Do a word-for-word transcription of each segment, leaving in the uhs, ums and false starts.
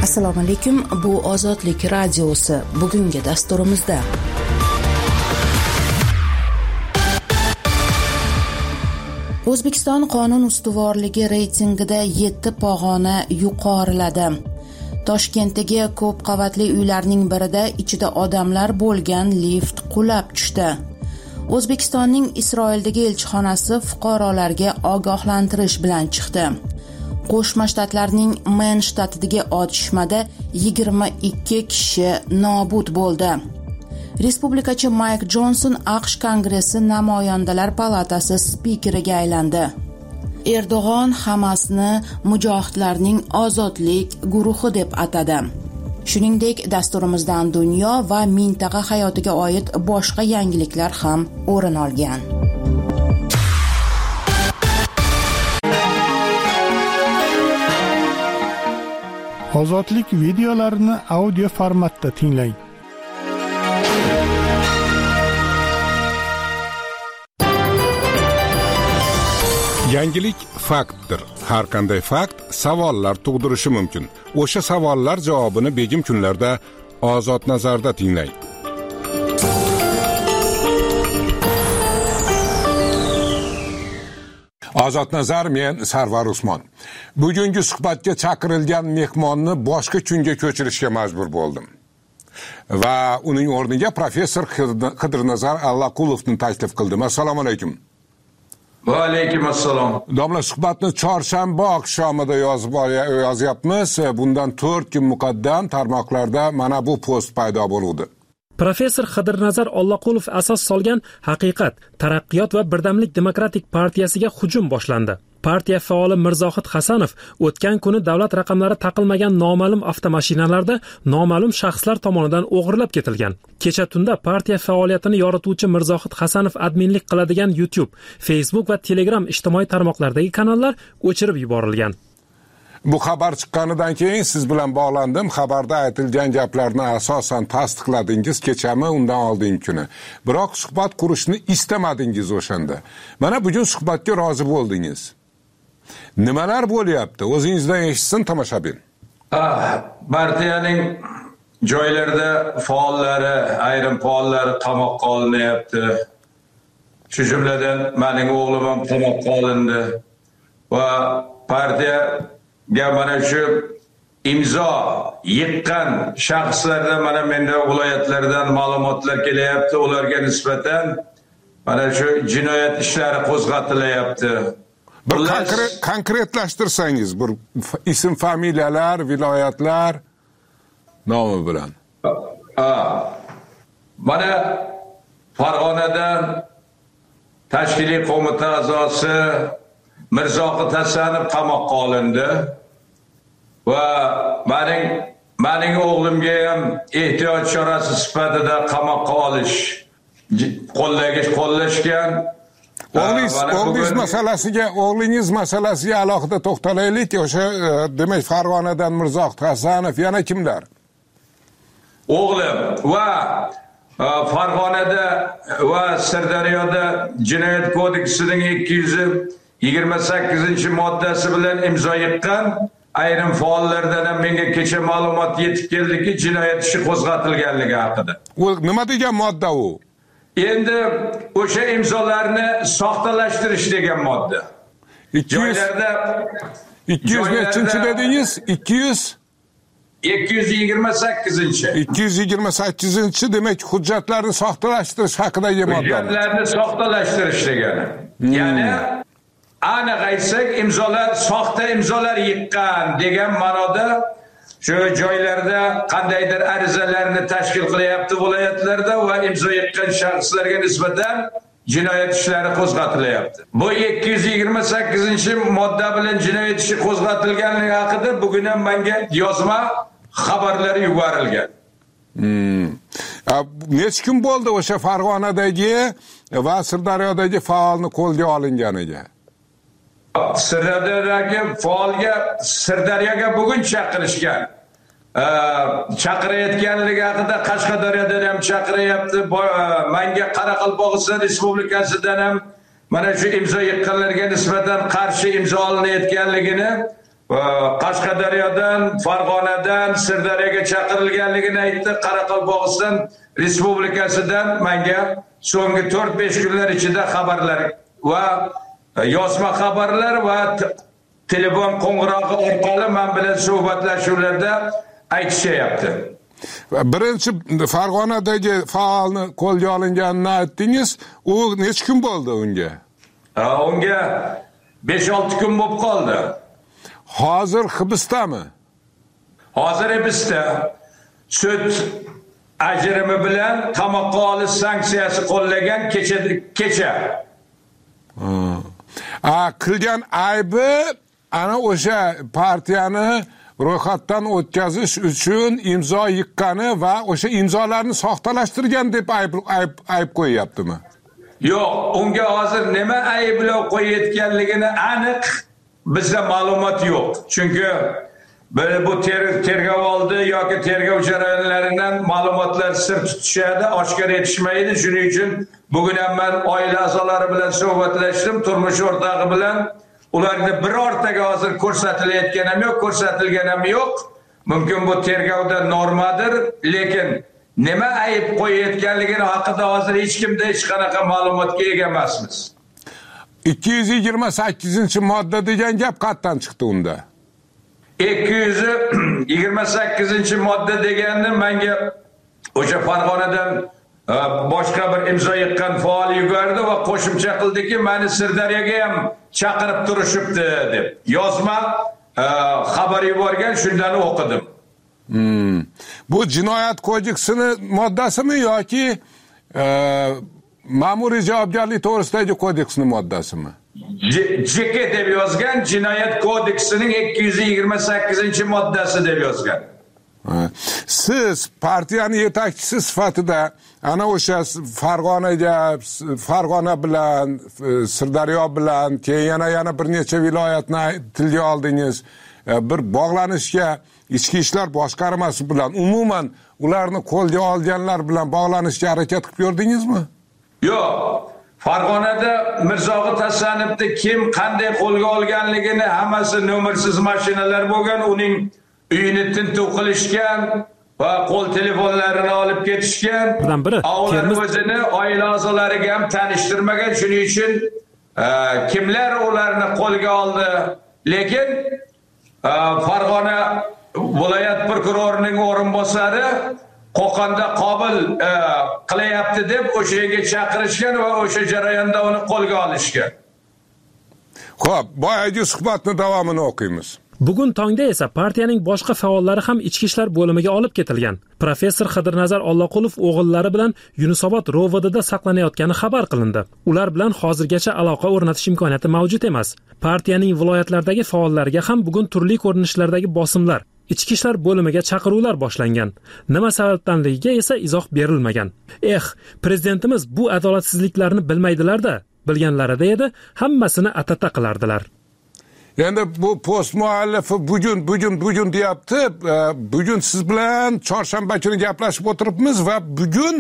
Assalomu alaykum. Bu Ozodlik radiosi. Bugungi dasturimizda O'zbekiston qonun ustuvorligi reytingida yetti pog'ona yuqoriladi. Toshkentdagi ko'p qavatli uylarning birida ichida odamlar bo'lgan lift qulab tushdi. O'zbekistonning Isroildagi elchixonasi fuqarolarga ogohlantirish bilan chiqdi. Qo'shma Shtatlarning Men shtatidagi otishmada yigirma ikki kishi nobud bo'ldi. Respublikachi Mayk Jonson AQSh Kongressi Namoyandalar palatasi spikeriga aylandi. Erdo'g'on Hamasni mujohidlarning ozodlik guruhi deb atadi. Shuningdek, dasturimizdan dunyo va mintaqa hayotiga oid boshqa yangiliklar ham o'rin olgan. Ozodlik videolarini audio formatda tinglang. Yangilik faktdir. Har qanday fakt savollar tug'dirishi mumkin. O'sha savollar javobini begim kunlarda Ozod nazarda tinglang. Ozod nazar, men Sarvar Usmon. Bugungi suhbatga chaqirilgan mehmonni boshqa kunga ko'chirishga majbur bo'ldim. Va uning o'rniga professor Qidirnazar Allaqulovni taklif qildim. Assalomu alaykum. Va alaykum assalom. Domla, suhbatni chorshanba oqshomida yozib yozyapmiz. Bundan to'rt kun muqaddam tarmoqlarda mana bu post paydo bo'ldi. Professor Qidirnazar Allaqulov asos solgan Haqiqat, Taraqqiyot va Birdamlik demokratik partiyasiga hujum boshlandi. Partiya faoli Mirzohid Hasanov o'tgan kuni davlat raqamlari taqilmagan noma'lum avtomashinalarda noma'lum shaxslar tomonidan o'g'irlab ketilgan. Kecha tunda partiya faoliyatini yorituvchi Mirzohid Hasanov adminlik qiladigan YouTube, Facebook va Telegram ijtimoiy tarmoqlardagi kanallar o'chirib yuborilgan. Bu xabar chiqqanidan keyin siz bilan bog'landim. Xabarda aytilgan gaplarni asosan tasdiqladingiz kechami, undan oldingi kuni. Biroq suhbat qurishni istamadingiz o'shanda. Mana bugun suhbatga rozi bo'ldingiz. Nimalar bo'lyapti? O'zingizdan eshitsin tomoshabin. Ah, partiyaning joylarda faollari, ayrim faollari qamoqqa olinyapti. Shu jumladan mening o'g'lim ham qamoqqa olindi. Va partiya ga mana shu imzo yiqqan shaxslardan mana menda viloyatlardan ma'lumotlar kelyapti. Ularga nisbatan mana shu jinoyat ishlari qo'zg'atilyapti. Bir konkret, konkretlashtirsangiz, bir ism, familiyalar, viloyatlar nomi bilan. Mana Farg'onadan tashkiliy qo'mita a'zosi Mirzohid Hasanov qamoqqa olindi. Va mening mening o'g'limga ham ehtiyot chorasi sifatida qamoqqa olish qo'llagish qo'llashgan. O'g'lingiz o'g'lingiz masalasiga, o'g'lingiz masalasiga alohida to'xtalaylik. O'sha demak Farg'onadan Mirzohid Hasanov, yana kimlar? O'g'lim va Farg'onada va Sirdaryoda Jinoyat kodeksining ikki yuz yigirma sakkizinchi moddasi bilan imzo yiqqan ayrim faollardan ham menga kecha ma'lumot yetib keldiki, jinoyat ishi qo'zg'atilganligi haqida. U nima degan modda u? Endi o'sha imzolarni soxtalashtirish degan modda. ikki yuz ikki yuz nechinchi dedingiz? ikki yuz ikki yuz yigirma sakkizinchi ikki yuz yigirma sakkizinchi demak hujjatlarni soxtalashtirish haqidagi modda. Hujjatlarni soxtalashtirish degani. Hmm. Ya'ni aniq aytsak, imzolar soxta imzolar yiqqan degan ma'noda shu joylarda qandaydir arizalarni tashkil qilyapti viloyatlarda va imzo yiqqan shaxslarga nisbatan jinoyat ishlari qo'zg'atilyapti. Bu ikki yuz yigirma sakkizinchi modda bilan jinoyat ishi qo'zg'atilganligi haqida bugun ham menga yozma xabarlar yuborilgan. Hmm. Necha kun bo'ldi o'sha Farg'onadagi va Sirdaryodagi faolni qo'lga olinganiga? Sirdaryodagi faolga Sirdaryoga bugun chaqirishgan. Chaqirayotganligi haqida Qashqadaryodan ham chaqiryapti. Menga Qoraqalpog'iston Respublikasidan ham mana shu imzo yiqqanlarga nisbatan qarshi imzo olinayotganligini Qashqadaryodan, Farg'onadan, Sirdaryoga chaqirilganligini aytdi. Qoraqalpog'iston Respublikasidan menga so'nggi to'rt besh kunlar ichida xabarlar va yozma xabarlar va telefon qo'ng'irog'i orqali men bilan suhbatlashuvlarda aytishyapti. Birinchi Farg'onadagi faolni qo'lga olinganini aytdingiz. U necha kun bo'ldi unga? Unga besh olti kun bo'lib qoldi. Hozir hibsdami? Hozir hibsda. Sud ajrimi bilan qamoqqa olish sanksiyasi qo'llagan kecha kecha. A qilgan aybi ana o'sha partiyani ro'yxatdan o'tkazish uchun imzo yiqqani va o'sha imzolarni soxtalashtirgan deb ayb ayb ayb qo'yaptimi? Yo'q, unga hozir nima ayblov qo'yayotganligini aniq bizda ma'lumot yo'q. Chunki böyle bu ter tergov oldi yoki tergov jarayonlaridan ma'lumotlar sir tutishadi, oshkor etishmaydi. Shuning uchun bugun ham men oila a'zolari bilan suhbatlashdim, turmush o'rtog'i bilan. Ularga birortaga hozir ko'rsatilayotgan ham yo'q, ko'rsatilgan ham yo'q. Mumkin bu tergovda normadir, lekin nima ayib qo'yayotganligini haqida hozir hech kimda hech qanaqa ma'lumotga ega emasmiz. ikki yuz yigirma sakkizinchi modda degan gap qayerdan chiqdi unda? ikki yuz yigirma sakkizinchi modda deganni menga o'sha Farg'onadan boshqa bir imzo yiqqan faol yubordi va qo'shimcha qildiki, meni Sirdaryoga ham chaqirib turishibdi deb. Yozma xabar yuborgan, shundan o'qidim. Hmm. Bu jinoyat kodeksini moddasimi yoki e, ma'muriy javobgarlik to'g'risidagi kodeksning moddasimi? J K deb yozgan, jinoyat kodeksining ikki yuz yigirma sakkizinchi moddasi deb yozgan. Siz partiyani yetakchisi sifatida ana o'sha Farg'onaga, Farg'ona bilan, Sirdaryo bilan, keyin yana yana bir necha viloyatni tilga oldingiz. Bir bog'lanishga ichki ishlar boshqarmasi bilan umuman ularni qo'lga olganlar bilan bog'lanishga harakat qilib ko'rdingizmi? Yo'q. Farg'onada Mirzoga Tasanovni kim qanday qo'lga olganligini hammasi nomersiz mashinalar bo'lgan, uning uyini tintuv qilishgan va qo'l telefonlarini olib ketishgan. Bundan biri Termiz o'zini oila a'zolariga ham tanishtirmagan, shuning uchun kimlar ularni qo'lga oldi. Lekin Farg'ona viloyat prokurorining o'rinbosari Qo'qonda qobil qilyapti deb o'sha yerga chaqirishgan va o'sha jarayonda uni qo'lga olishgan. Xo'p, boyagi suhbatning davomini o'qiymiz. Bugun tongda esa partiyaning boshqa faollari ham ichki ishlar bo'limiga olib ketilgan. Professor Qidirnazar Alloqulov o'g'illari bilan Yunusobod Rovodida saqlanayotgani xabar qilindi. Ular bilan hozirgacha aloqa o'rnatish imkoniyati mavjud emas. Partiyaning viloyatlardagi faollariga ham bugun turli ko'rinishlardagi bosimlar, ichki ishlar bo'limiga chaqiruvlar boshlangan. Nima sababdanligiga esa izoh berilmagan. Eh, prezidentimiz bu adolatsizliklarni bilmaydilar-da, bilganlarida edi, hammasini atata qilardilar. Endi bu post muallifi bugun bugun bugun deyapti. Bugun siz bilan chorshanba kuni gaplashib o'tiribmiz va bugun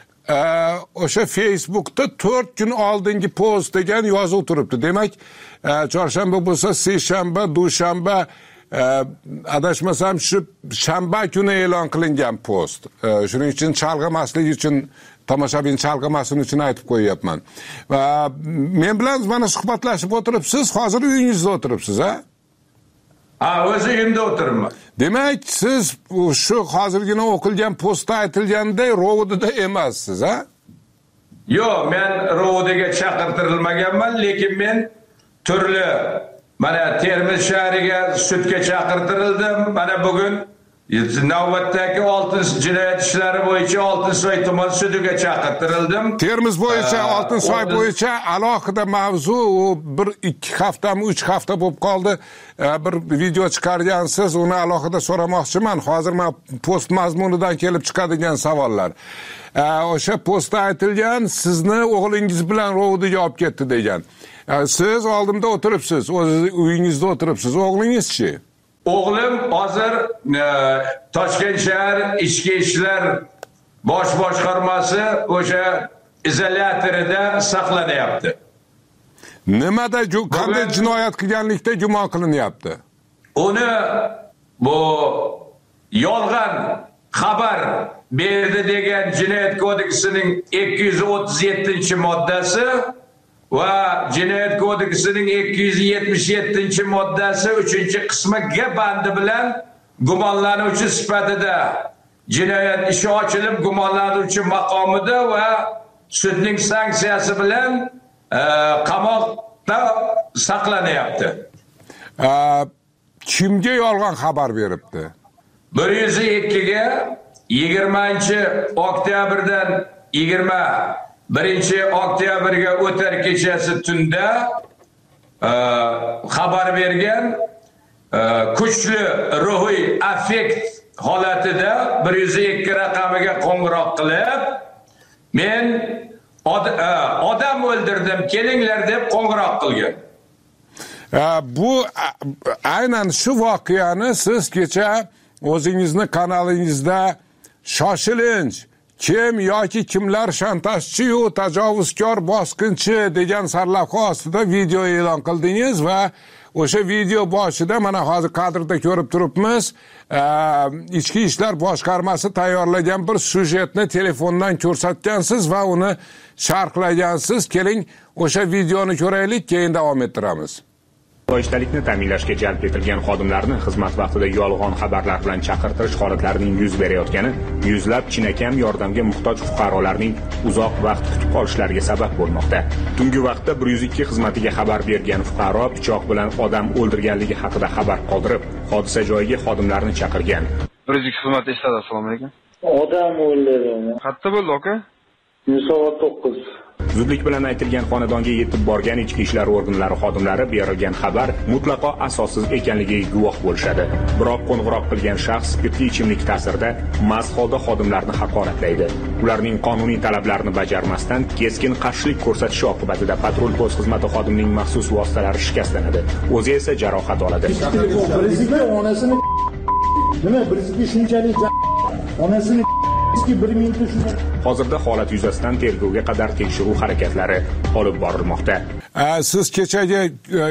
o'sha Facebookda to'rt kun oldingi post degan yozuv turibdi. Demak, chorshanba bo'lsa, seshanba, dushanba, adashmasam shu shanba kuni e'lon qilingan post. Shuning uchun chalg'imaslik uchun, tomoshabin chalg'imasin uchun aytib qo'yapman. Va men bilan mana suhbatlashib o'tiribsiz, hozir uyingizda o'tiribsiz, ha? Ha, o'z uyimda o'tiribman. Demak, siz shu hozirgina o'qilgan postda aytilganday Rovodida emassiz, ha? Yo'q, men Rovodiga chaqirtirilmaganman, lekin men turli mana Termiz shahriga sudga chaqirtirildim. Mana bugun navbatdagi oltinchi jinoyat ishlari bo'yicha Oltinsoy tuman sudiga chaqirtirildim. Termiz bo'yicha Oltinsoy bo'yicha alohida mavzu, u bir ikki haftami uch hafta bo'lib qoldi. Bir video chiqargansiz, uni alohida so'ramoqchiman. Hozir men post mazmunidan kelib chiqadigan savollar. O'sha postda aytilgan, sizni o'g'lingiz bilan Rovodiga olib ketdi degan. Siz oldimda o'tiribsiz, o'z uyingizda o'tiribsiz. O'g'lingiz-chi? O'g'lim hozir Toshkent shahar ichki ishlar bosh boshqarmasi o'sha izolyatorida saqlanyapti. Nimada, qanday jinoyat qilganlikda gumon qilinyapti? uni bu yolg'on xabar berdi degan Jinoyat kodeksining ikki yuz o'ttiz yettinchi moddasi va Jinoyat kodeksining ikki yuz yetmish yettinchi moddasi uchinchi qismi G bandi bilan gumonlanuvchi sifatida jinoyat ishi ochilib gumonlanuvchi maqomida va sudning sanksiyasi bilan e, qamoqda saqlanyapti. E, kimga yolg'on xabar beribdi? bir yuz ikki ga yigirmanchi oktyabrdan yigirma birinchi oktyabrga o'tar kechasi tunda e, xabar bergan e, kuchli ruhiy affekt holatida bir yuz ikki raqamiga qo'ng'iroq qilib, men od, e, odam o'ldirdim, kelinglar deb qo'ng'iroq qilgan. E, bu aynan shu voqeani siz kecha o'zingizni kanalingizda shoshilinch, kim yoki kimlar shantajchi-yu tajovuzkor bosqinchi degan sarlavha ostida video e'lon qildingiz va o'sha video boshida mana hozir kadrda ko'rib turibmiz, ichki ishlar boshqarmasi tayyorlagan bir syujetni telefondan ko'rsatgansiz va uni sharhlagansiz. Keling o'sha videoni ko'raylik, keyin davom ettiramiz. Xo'ishtalikni ta'minlashga jalb etilgan xodimlarni xizmat vaqtida yolg'on xabarlar bilan chaqirtirish holatlarining yuz berayotgani yuzlab chinakam yordamga muhtoj fuqarolarning uzoq vaqt kutib qolishlariga sabab bo'lmoqda. Tungi vaqtda bir yuz ikki xizmatiga xabar bergan fuqaro pichoq bilan odam o'ldirganligi haqida xabar qoldirib, hodisa joyiga xodimlarni chaqirgan. bir yuz ikki xizmat eshitadi. Assalomu alaykum. Odam o'ldirdi. Qayerda bo'ldi aka? Soat to'qqiz. Zudlik bilan aytilgan xonadonga yetib borgan ichki ishlar organlari xodimlari berilgan xabar mutlaqo asossiz ekanligiga guvoh bo'lishadi. Biroq qo'ng'iroq qilgan shaxs spirtli ichimlik ta'sirida mast holda xodimlarni haqoratlaydi. Ularning qonuniy talablarini bajarmasdan keskin qarshilik ko'rsatishi oqibatida patrul post xizmati xodimining maxsus vositalari shikastlanadi. O'zi esa jarohat oladi. Prezident onasini nima prezident shunchalik onasini bir minutda shunday. Hozirda holat yuzasidan tergovga qadar tekshiruv harakatlari olib borilmoqda. Siz kechagi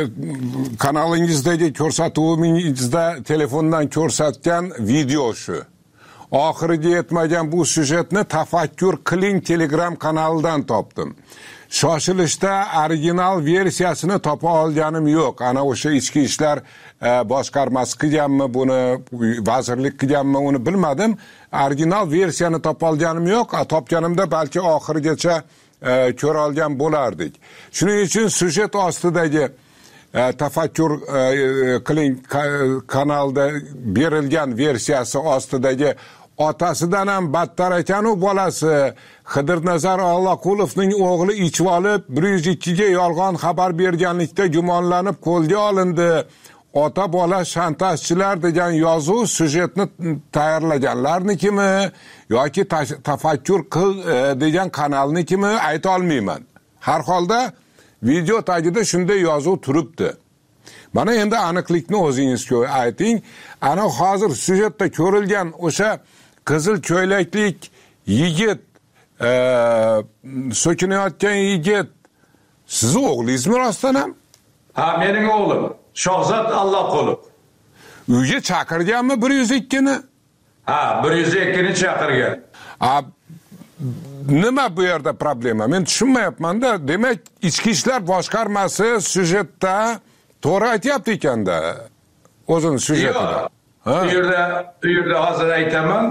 kanalingizdagi ko'rsatuvingizda telefondan ko'rsatgan video shu. Oxiriga yetmagan bu syujetni Tafakkur qiling Telegram kanalidan topdim. Shoshilishda original versiyasini topa olganim yo'q. Ana o'sha ichki ishlar boshqarmasi qilganmi buni, vazirlik qilganmi uni bilmadim. Original versiyani topa olganim yo'q. Topganimda balki oxirigacha ko'ra olgan bo'lardik. Shuning uchun syujet ostidagi Tafakkur qiling kanalda berilgan versiyasi ostidagi otasidan ham battar ekan u bolasi. Xidirnazar Alloqulovning o'g'li ichib olib bir yuz ikki ga yolg'on xabar berganlikda gumonlanib qo'lga olindi. Ota bola shantajchilar degan yozuv syujetni tayyorlaganlarnikimi yoki Tafakkur qil degan kanalnikimi ayta olmayman. Har holda video tagida shunday yozuv turibdi. Mana endi aniqlikni o'zingiz ayting. Ana hozir syujetda ko'rilgan o'sha qizil ko'ylaklik yigit, e, so'kinayotgan yigit sizni o'g'lingizmi rostdan ham? Ha, mening o'g'lim. Shohzod Alloqulov. Uyga chaqirganmi bir yuz ikki ni? Ha, bir yuz ikki ni chaqirgan. Ha, nima bu yerda problema? Men tushunmayapman-da. Demak, ichki ishlar boshqarmasi syujetda to'g'ri aytayapti ekanda. O'zini syujetida. Bu yerda, bu yerda hozir aytaman.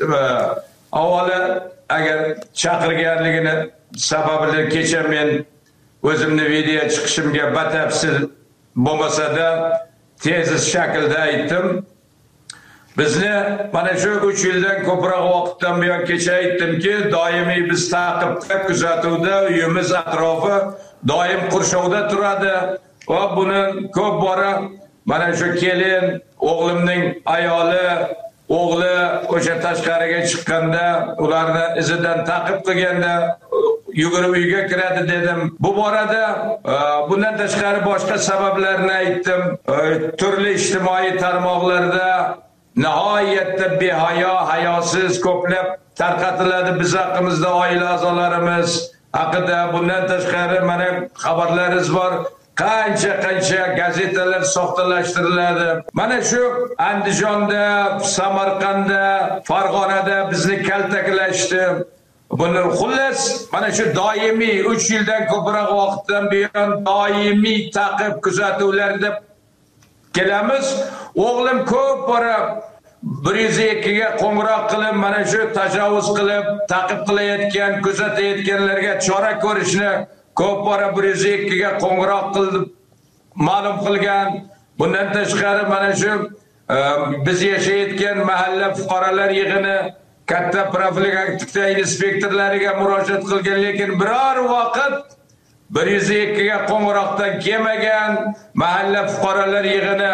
Avvalo agar chaqirganligini sababini kecha men o'zimni video chiqishimga batafsil bo'lmasa-da tez shaklda aytdim. Bizni mana shu uch yildan ko'proq vaqtdan buyon kecha aytdimki, doimiy biz ta'qibda, kuzatuvda, uyimiz atrofi doim qurshovda turadi va buni ko'p bora mana shu kelin, o'g'limning ayoli, o'g'li o'sha tashqariga chiqqanda, ularni izidan ta'qib qilganda yugurib uyga kiradi dedim. Bu borada bundan tashqari boshqa sabablarni aytdim. Turli ijtimoiy tarmoqlarda nihoyatda behayo, hayosiz ko'plab tarqatiladi biz haqimizda, oila a'zolarimiz haqida. Bundan tashqari mana xabarlaringiz bor, qancha qancha gazetalar soxtalashtiriladi. Mana shu Andijonda, Samarqandda, Farg'onada bizni kaltaklashdi. Buni xullas mana shu doimiy uch yildan ko'proq vaqtdan buyon doimiy taqib kuzatuvlarda kelamiz. O'g'lim ko'p bora bir yuz ikki ga qo'ng'iroq qilib, mana shu tajovuz qilib, taqib qilayotgan, kuzatayotganlarga chora ko'rishni ko'p bora bir yuz ikki ga qo'ng'iroq qilib ma'lum qilgan. Bundan tashqari mana shu biz yashayotgan mahalla fuqarolar yig'ini katta profilaktika inspektorlariga murojaat qilgan, lekin biror vaqt bir yuz ikki ga qo'ng'iroqdan kelmagan. Mahalla fuqarolar yig'ini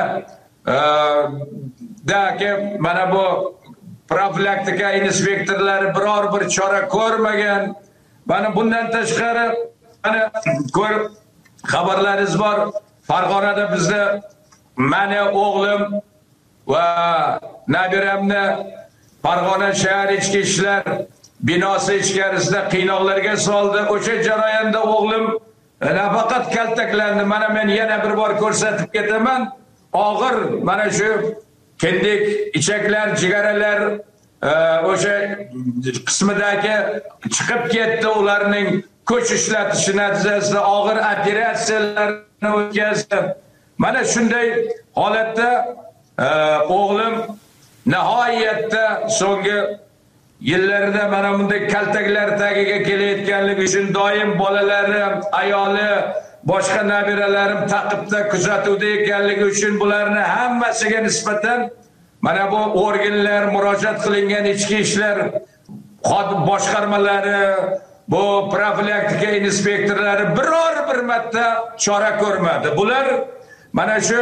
dagi mana bu profilaktika inspektorlari biror bir chora ko'rmagan. Mana bundan tashqari mana ko'rib xabarlaringiz bor. Farg'onada bizda meni o'g'lim va nabiramni Farg'ona shahar ichki ishlar binosi ichkarisida qiynoqlarga soldi. O'sha jarayonda o'g'lim nafaqat kaltaklandi. Mana men yana bir bor ko'rsatib ketaman. Og'ir mana shu kindik, ichaklar, jigaralar o'sha qismidagi chiqib ketdi. Ularning kuch ishlatishi natijasida og'ir operatsiyalarni o'tkazdi. Mana shunday holatda o'g'lim nihoyatda so'nggi yillarda mana bunday kaltaklar tagiga kelayotganligi uchun doim bolalari, ayoli, boshqa nabiralarim taqibda kuzatuvda ekanligi uchun bularni hammasiga nisbatan mana bu organlar, murojaat qilingan ichki ishlar boshqarmalari, bu profilaktika inspektorlari biror bir marta chora ko'rmadi. Bular mana shu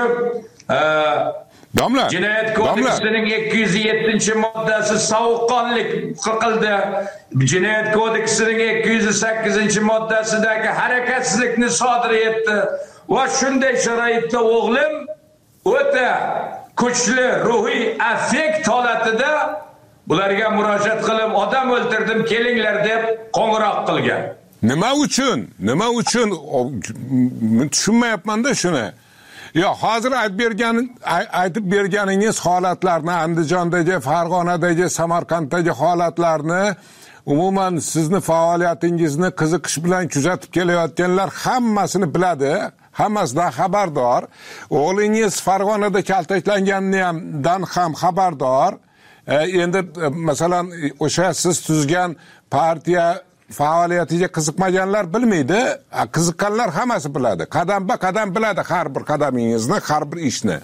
Domla, Jinoyat kodeksining ikki yuz yettinchi moddasi sovuqqonlik qildi. Jinoyat kodeksining ikki yuz sakkizinchi moddasidagi harakatsizlikni sodir etdi. Va shunday sharoitda o'g'lim o'ta kuchli ruhiy affekt holatida bularga murojaat qilib, odam o'ldirdim, kelinglar deb qo'ng'iroq qilgan. Nima uchun? Nima uchun? Tushunmayapman-da shuni. Yo, hozir aytib bergan aytib berganingiz holatlarni, Andijondagi, Farg'onadagi, Samarqanddagi holatlarni, umuman sizni faoliyatingizni qiziqish bilan kuzatib kelayotganlar hammasini biladi, hammasidan xabardor. O'g'lingiz Farg'onada kaltaklanganidan ham xabardor. E, endi masalan o'sha siz tuzgan partiya faoliyatiga qiziqmaganlar bilmaydi, qiziqqanlar hammasi biladi. Qadamba qadam biladi har bir qadamingizni, har bir ishni.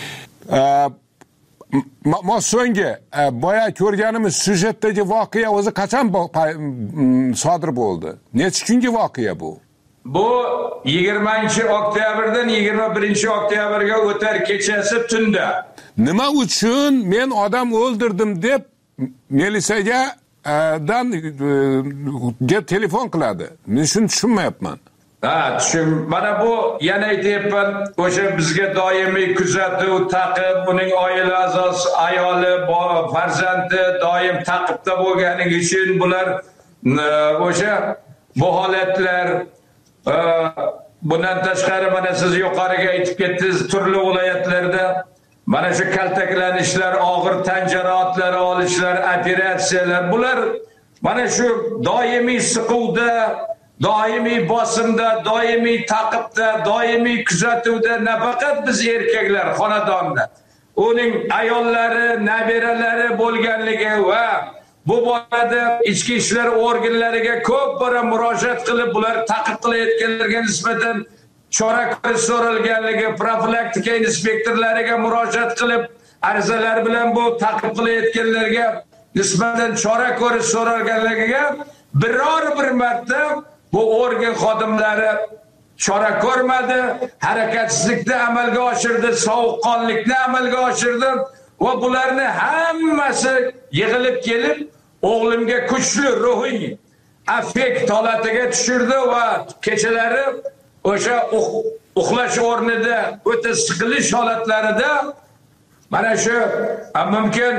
Ma so'nggi boya ko'rganimiz syujetdagi voqea o'zi qachon sodir bo'ldi? Necha kungi voqea bu? Bu yigirmanchi oktyabrdan yigirma birinchi oktyabrga o'tar kechasi tunda. Nima uchun men odam o'ldirdim deb militsiyaga dan get telefon qiladi? Men shuni tushunmayapman. Ha, tushun. Mana bu yana aytyapman, o'sha bizga doimiy kuzatuv, taqib, uning oila a'zosi, ayoli, farzandi doim taqibda bo'lganligi uchun bular o'sha bu holatlar bundan tashqari mana siz yuqoriga aytib ketdingiz, turli viloyatlarda mana shu kaltaklanishlar, og'ir tan jarohatlari olishlar, operatsiyalar, bular mana shu doimiy siquvda, doimiy bosimda, doimiy taqibda, doimiy kuzatuvda nafaqat biz erkaklar xonadonda, uning ayollari, nabiralari bo'lganligi va bu borada ichki ishlar organlariga ko'p bora murojaat qilib, bular taqib qilayotganlarga nisbatan chora ko'rish so'ralganligi, profilaktika inspektorlariga murojaat qilib, arizalar bilan bu taqib qilayotganlarga nisbatan chora ko'rish so'ralganligiga biror bir marta bu organ xodimlari chora ko'rmadi, harakatsizlikni amalga oshirdi, sovuqqonlikni amalga oshirdi va bularni hammasi yig'ilib kelib o'g'limga kuchli ruhiy affekt holatiga tushirdi va kechalari o'sha uxlash o'rnida o'ta siqilish holatlarida mana shu mumkin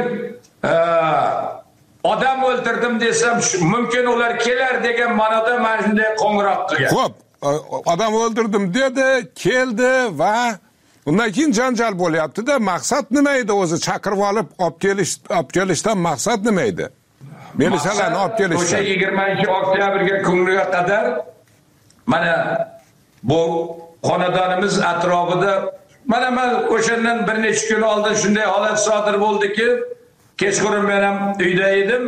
odam o'ldirdim desam mumkin ular kelar degan ma'noda mana shunday qo'ng'iroq qilgan. Xo'p, odam o'ldirdim dedi, keldi va undan keyin janjal bo'lyapti-da, maqsad nima edi o'zi? Chaqirib olib, olib kelish, olib kelishdan maqsad nima edi? Militsiyalarni olib kelishdan. O'sha yigirmanchi oktyabrga kunga qadar mana bu xonadonimiz atrofida mana men o'shandan bir necha kun oldin shunday holat sodir bo'ldiki, kechqurun men ham uyda edim.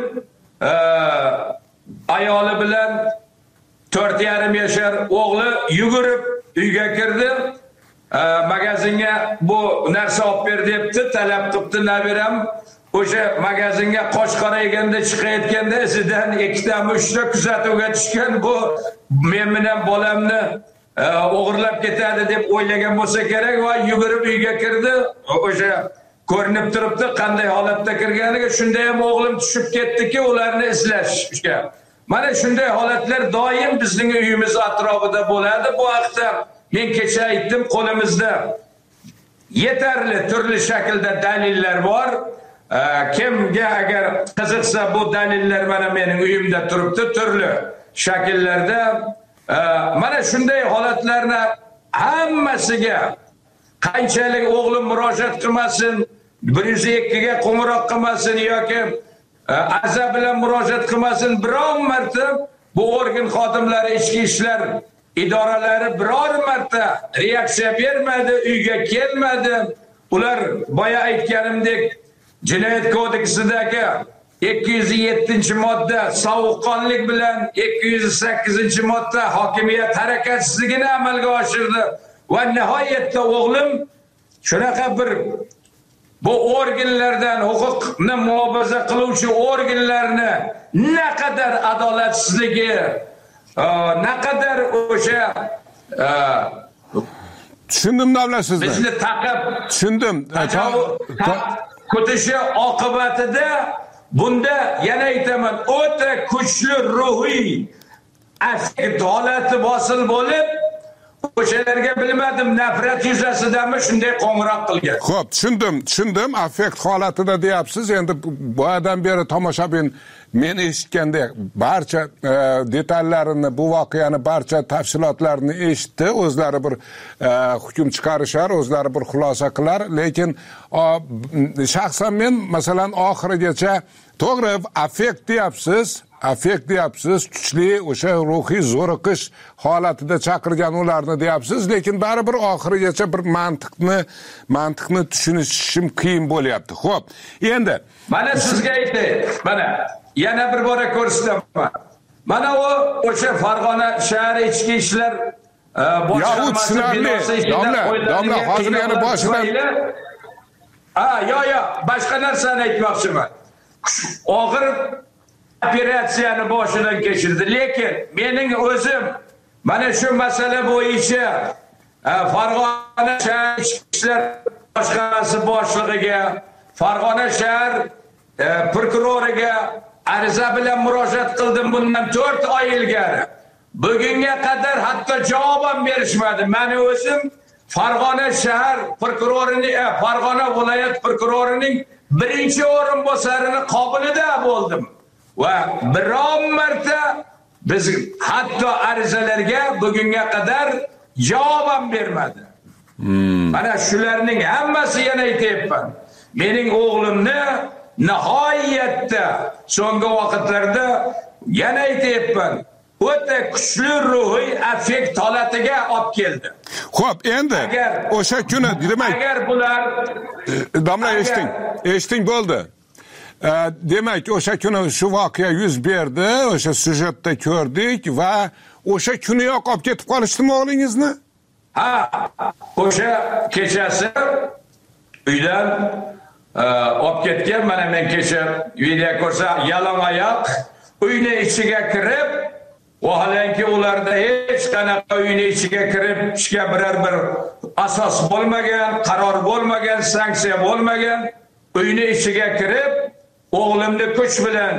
Ayoli bilan to'rt yarim yashar o'g'li yugurib uyga kirdi. Magazinga bu narsa olib ber debdi, talab qilibdi nabiram. O'sha magazinga qosh qorayganda chiqayotganda izidan ikkita uchta kuzatuvga tushgan, bu men bilan bolamni o'g'irlab ketadi deb o'ylagan bo'lsa kerak va yugurib uyga kirdi. O'sha ko'rinib turibdi qanday holatda kirganiga. Shunda ham o'g'lim tushib ketdiki, ularni izlashga. Mana shunday holatlar doim bizning uyimiz atrofida bo'ladi. Bu haqda men kecha aytdim, qo'limizda yetarli turli shaklda dalillar bor. Kimga agar qiziqsa bu dalillar mana mening uyimda turibdi, turli shakllarda. Mana shunday holatlarni hammasiga qanchalik o'g'lim murojaat qilmasin, bir yuz ikki ga qo'ng'iroq qilmasin yoki aza bilan murojaat qilmasin, biron marta bu organ xodimlari, ichki ishlar idoralari biror marta reaksiya bermadi, uyga kelmadi. Ular boya aytganimdek Jinoyat kodeksidagi ikki yuz yettinchi modda sovuqqonlik bilan ikki yuz sakkizinchi modda hokimiyat harakatsizligini amalga oshirdi va nihoyatda o'g'lim shunaqa bir bu organlardan, huquqni muhofaza qiluvchi organlarni naqadar adolatsizligi, naqadar o'sha tushundim davlasizlar. Bizni taqib tushundim. Ko'tishi oqibatida bunda yana aytaman, o'ta kuchli ruhiy affekt holati bosil bo'lib, o'shalarga bilmadim nafrat yuzasidanmi shunday qo'ng'iroq qilgan. Xo'p, tushundim, tushundim. Affekt holatida deyapsiz. Endi boyadan beri tomoshabin men eshitganda barcha e, detallarini, bu voqeani barcha tafsilotlarini eshitdi. O'zlari bir e, hukm chiqarishar, o'zlari bir xulosa qilar, lekin o, shaxsan men masalan oxirigacha to'g'ri affekt deyapsiz. Affekt deyapsiz, kuchli o'sha ruhiy zo'riqish holatida chaqirgan ularni deyapsiz, lekin baribir oxirigacha bir mantiqni mantiqni tushunishim qiyin bo'lyapti. Xo'p, endi mana sizga aytay, mana yana bir bora ko'rsataman. Mana u o'sha Farg'ona shahar ichki ishlar boshqarmasi binosi domla, domla, hozir yana boshidan ha, yo, yo, boshqa narsani aytmoqchiman. Og'ir operatsiyani boshidan kechirdi, lekin mening o'zim mana shu masala bo'yicha Farg'ona shahar ichki ishlar boshqarmasi boshlig'iga, Farg'ona shahar prokuroriga ariza bilan murojaat qildim bundan to'rt oy ilgari. Bugunga qadar hatto javob ham berishmadi. Meni o'zim Farg'ona shahar prokurorining, Farg'ona viloyat prokurorining birinchi o'rinbosarini qobilida bo'ldim. Va biron marta biz hatto arizalarga bugunga qadar javob ham bermadi. Hmm. Mana shularning hammasi yana aytayapman. Mening o'g'limni nihoyatda so'nggi vaqtlarda yana aytayapman, o'ta kuchli ruhiy affekt holatiga olib keldi. Xo'p, endi o'sha kuni demak, agar bular domla eshiting, eshiting bo'ldi. Demak, o'sha kuni shu voqea yuz berdi, o'sha syujetda ko'rdik va o'sha kuniyoq olib ketib qolishdimi o'g'lingizni? Ha, o'sha kechasi uydan olib ketgan. Mana men kecha video ko'rsa, yalong oyoq uyni ichiga kirib, vaholanki ularda hech qanaqa uyni ichiga kirib ishga biror bir asos bo'lmagan, qaror bo'lmagan, sanksiya bo'lmagan, uyni ichiga kirib o'g'limni kuch bilan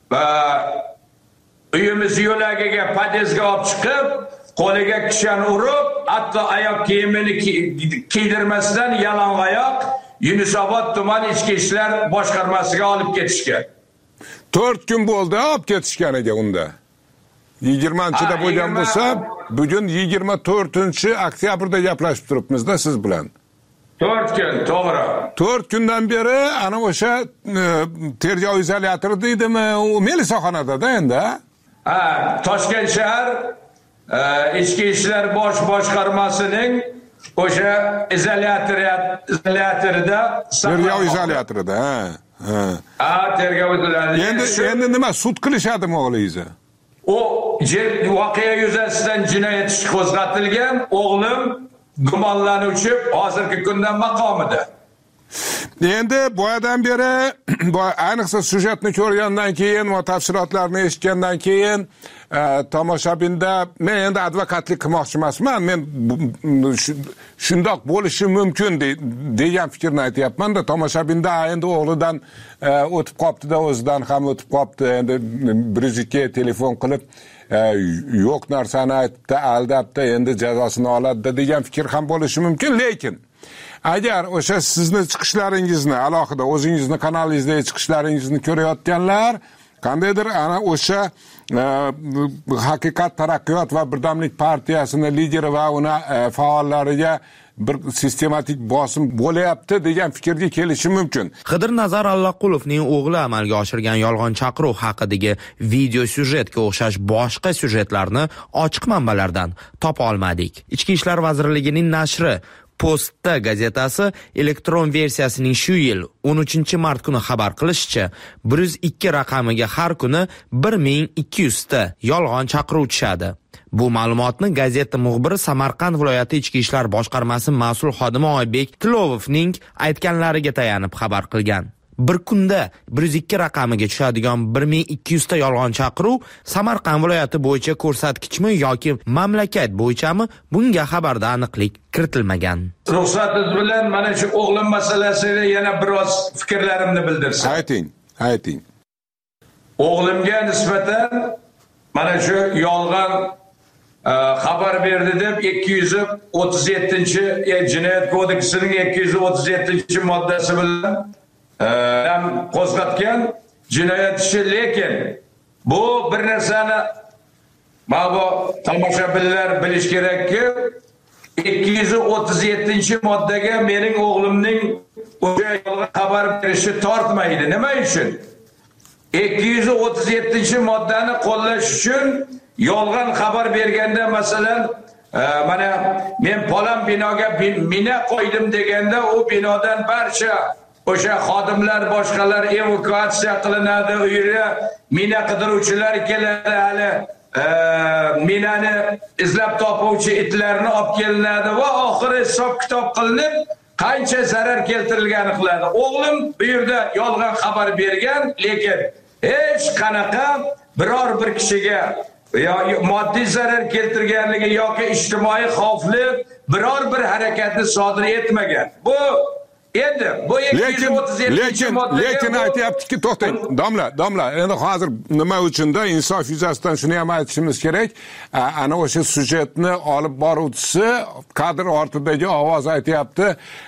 uyimiz yo'lagiga, podyezdga olib chiqib, qo'liga kishan urib, hatto oyoq kiyimini kiydirmasdan yalong oyoq Yunusobod tuman ichki ishlar boshqarmasiga olib ketishgan. to'rt kun bo'ldi olib ketishganiga unda. yigirmanchida bo'lgan bo'lsa, bugun yigirma to'rtinchi oktyabrda gaplashib turibmiz-da siz bilan. to'rt kun, to'g'ri. to'rt kundan beri ana o'sha tergov izolyatori deydimi, u melisaxonada-da endi. Ha, Toshkent shahar ichki ishlar bosh boshqarmasining o'sha izolyatorida tergov izolyatorida, ha. Ha. Ha, tergov izolyatorida. Endi endi nima sud qilishadimi o'g'lingizni? O voqea yuzasidan jinoyat ishi qo'zg'atilgan, o'g'lim gumonlanuvchi hozirgi kundan maqomida. Endi boyadan beri ayniqsa syujetni ko'rgandan keyin va tafsilotlarni eshitgandan keyin tomoshabinda men endi advokatlik qilmoqchi emasman, men shundoq bo'lishi mumkin degan fikrni aytyapman-da. Tomoshabinda endi o'g'lidan o'tib qopti-da, o'zidan ham o'tib qopti. Endi bir yuz ikki telefon qilib yo'q narsani aytibdi, aldabdi, endi jazosini oladi degan fikr ham bo'lishi mumkin, lekin agar o'sha sizni chiqishlaringizni, alohida o'zingizni kanalingizda chiqishlaringizni ko'rayotganlar qandaydir ana o'sha haqiqat taraqqiyot va birdamlik partiyasini lideri va uni faollariga bir sistematik bosim bo'layapti degan fikrga kelishi mumkin. Qidirnazar Allaqulovning o'g'li amalga oshirgan yolg'on chaqiruv haqidagi video syujetga o'xshash boshqa syujetlarni ochiq manbalardan topa olmadik. Ichki ishlar vazirligining nashri Postda gazetasi elektron versiyasining shu yil o'n uchinchi mart kuni xabar qilishicha, bir yuz ikki raqamiga har kuni bir ming ikki yuz ta yolg'on chaqiruv tushadi. Bu ma'lumotni gazeta muxbiri Samarqand viloyati ichki ishlar boshqarmasi mas'ul xodimi Oybek Tilovovning aytganlariga tayanib xabar qilgan. Bir kunda bir yuz ikki raqamiga tushadigan bir ming ikki yuz ta yolg'on chaqiruv Samarqand viloyati bo'yicha ko'rsatkichmi yoki mamlakat bo'yichami, bunga xabarda aniqlik kiritilmagan. Ruxsatingiz bilan mana shu o'g'lim masalasida yana biroz fikrlarimni bildirsam. Ayting, ayting. O'g'limga nisbatan mana shu yolg'on xabar berdi deb ikki yuz o'ttiz yettinchi Jinoyat kodeksining ikki yuz o'ttiz yettinchi moddasi bilan ham qo'zg'atgan jinoyat ishi, lekin bu bir narsani bu tomoshabinlar bilish kerakki, ikki yuz o'ttiz yettinchi moddaga mening o'g'limning o'sha yolg'on xabar berishi tortmaydi. Nima uchun? ikki yuz o'ttiz yettinchi moddani qo'llash uchun yolg'on xabar berganda, masalan, mana men falon binoga mina qo'ydim deganda, u binodan barcha o'sha xodimlar, boshqalar evakuatsiya qilinadi, u yerga mina qidiruvchilar keladi, hali minani izlab topuvchi itlarni olib kelinadi va oxiri hisob kitob qilinib qancha zarar keltirilgani qiladi. O'g'lim bu yerda yolg'on xabar bergan, lekin hech qanaqa biror bir kishiga yoki moddiy zarar keltirganligi yoki ijtimoiy xavfli biror bir harakatni sodir etmagan. Bu endi bu lekin lekin lekin aytyaptiki, to'xtang, domla, domla, endi hozir nima uchunda insof yuzasidan shuni ham aytishimiz kerak. Ana o'sha syujetni olib boruvchisi kadr ortidagi ovoz aytyapti,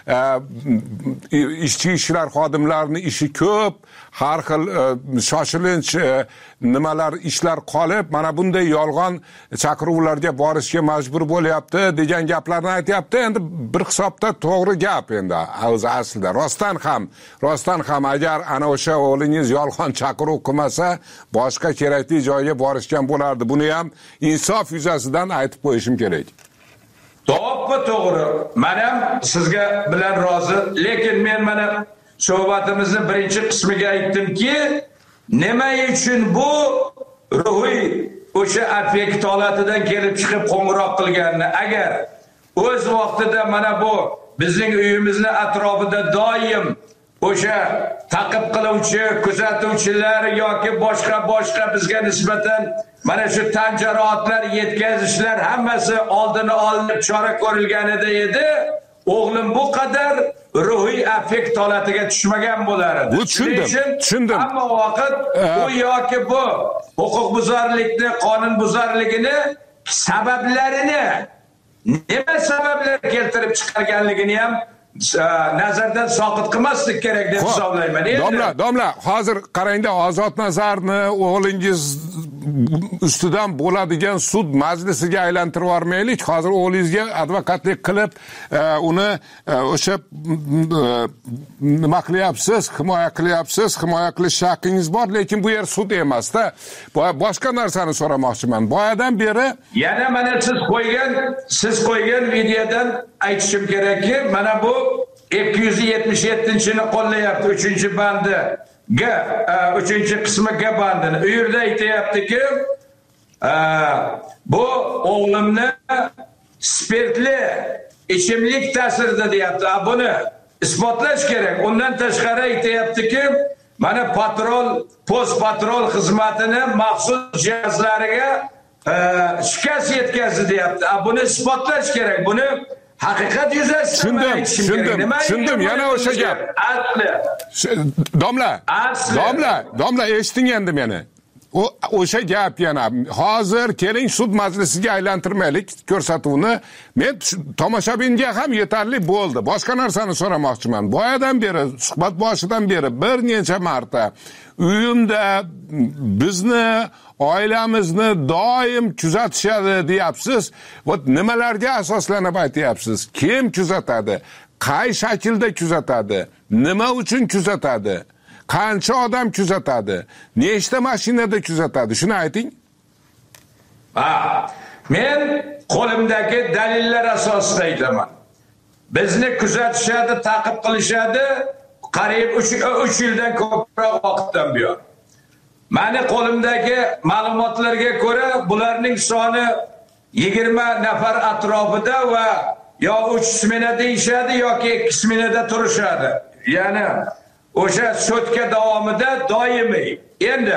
ichki ishlar xodimlarining ishi ko'p, har xil shoshilinch nimalar ishlar qolib, mana bunday yolg'on chaqiruvlarga borishga majbur bo'lyapti degan gaplarni aytyapti. Endi bir hisobda to'g'ri gap. Endi o'zi aslida rostdan ham rostdan ham agar ana o'sha o'g'lingiz yolg'on chaqiruv qilmasa, boshqa kerakli joyga borishgan bo'lardi. Buni ham insof yuzasidan aytib qo'yishim kerak. To'g'ri, to'g'ri. Men ham sizga bilan rozi, lekin men mana suhbatimizni birinchi qismiga aytdimki, nima uchun bu ruhiy o'sha affekt holatidan kelib chiqib qo'ng'iroq qilganini, agar o'z vaqtida mana bu bizning uyimizni atrofida doim o'sha taqib qiluvchi, kuzatuvchilar yoki boshqa boshqa bizga nisbatan mana shu tan jarohatlar yetkazishlar hammasi oldini olinib chora ko'rilganida edi, o'g'lim bu qadar ruhiy affekt holatiga tushmagan bo'lar edi. Bu tushundim, tushundim. Hamma vaqt u yoki bu huquqbuzarlikni, qonunbuzarligini sabablarini, nima sabablar keltirib chiqarganligini ham nazardan soqit qilmaslik kerak deb hisoblayman. Domla, domla, hozir qarangda Ozod Nazarni o'g'lingiz ustidan bo'ladigan sud majlisiga aylantirib yubormaylik. Hozir o'g'lingizga advokatlik qilib, uni o'sha nima qilyapsiz, himoya qilyapsiz, himoya qilish haqqingiz bor, lekin bu yer sud emas-da. Boshqa narsani so'ramoqchiman. Boyadan beri yana mana siz qo'ygan, siz qo'ygan videodan aytishim kerakki, mana bu ikki yuz yetmish yettinchini qo'llayapti, uchinchi bandi ga, uchinchi qismi ga bandini. U yerda aytayaptiki, bu o'g'limni spirtli ichimlik ta'sirida deyapti. Buni isbotlash kerak. Undan tashqari aytayaptiki, mana patrol, post patrol xizmatini maxsus jihozlariga shikast yetkazdi deyapti. Buni isbotlash kerak. Buni haqiqat yuzasidan tushundim, tushundim, tushundim. Yana o'sha gap. Asli. Domla, domla, domla eshiting endi meni. O o'sha gap yana. Hozir keling sud majlisiga aylantirmaylik ko'rsatuvni. Men tomoshabinga ham yetarli bo'ldi. Boshqa narsani so'ramoqchiman. Boyadan beri, suhbat boshidan beri bir necha marta uyimda bizni oilamizni doim kuzatishadi deyapsiz. Va nimalarga asoslanib aytyapsiz? Kim kuzatadi? Qay shaklda kuzatadi? Nima uchun kuzatadi? Qancha odam kuzatadi? Nechta mashinada kuzatadi? Shuni ayting. Ha, men qo'limdagi dalillar asosida aytaman. Bizni kuzatishadi, ta'qib qilishadi, qariyb uch yildan ko'proq vaqtdan buyon. Mani qo'limdagi ma'lumotlarga ko'ra, bularning soni yigirma nafar atrofida va yo uch smenada ishadi yoki ikki smenada turishadi. Ya'ni o'sha sutka davomida doimiy. Endi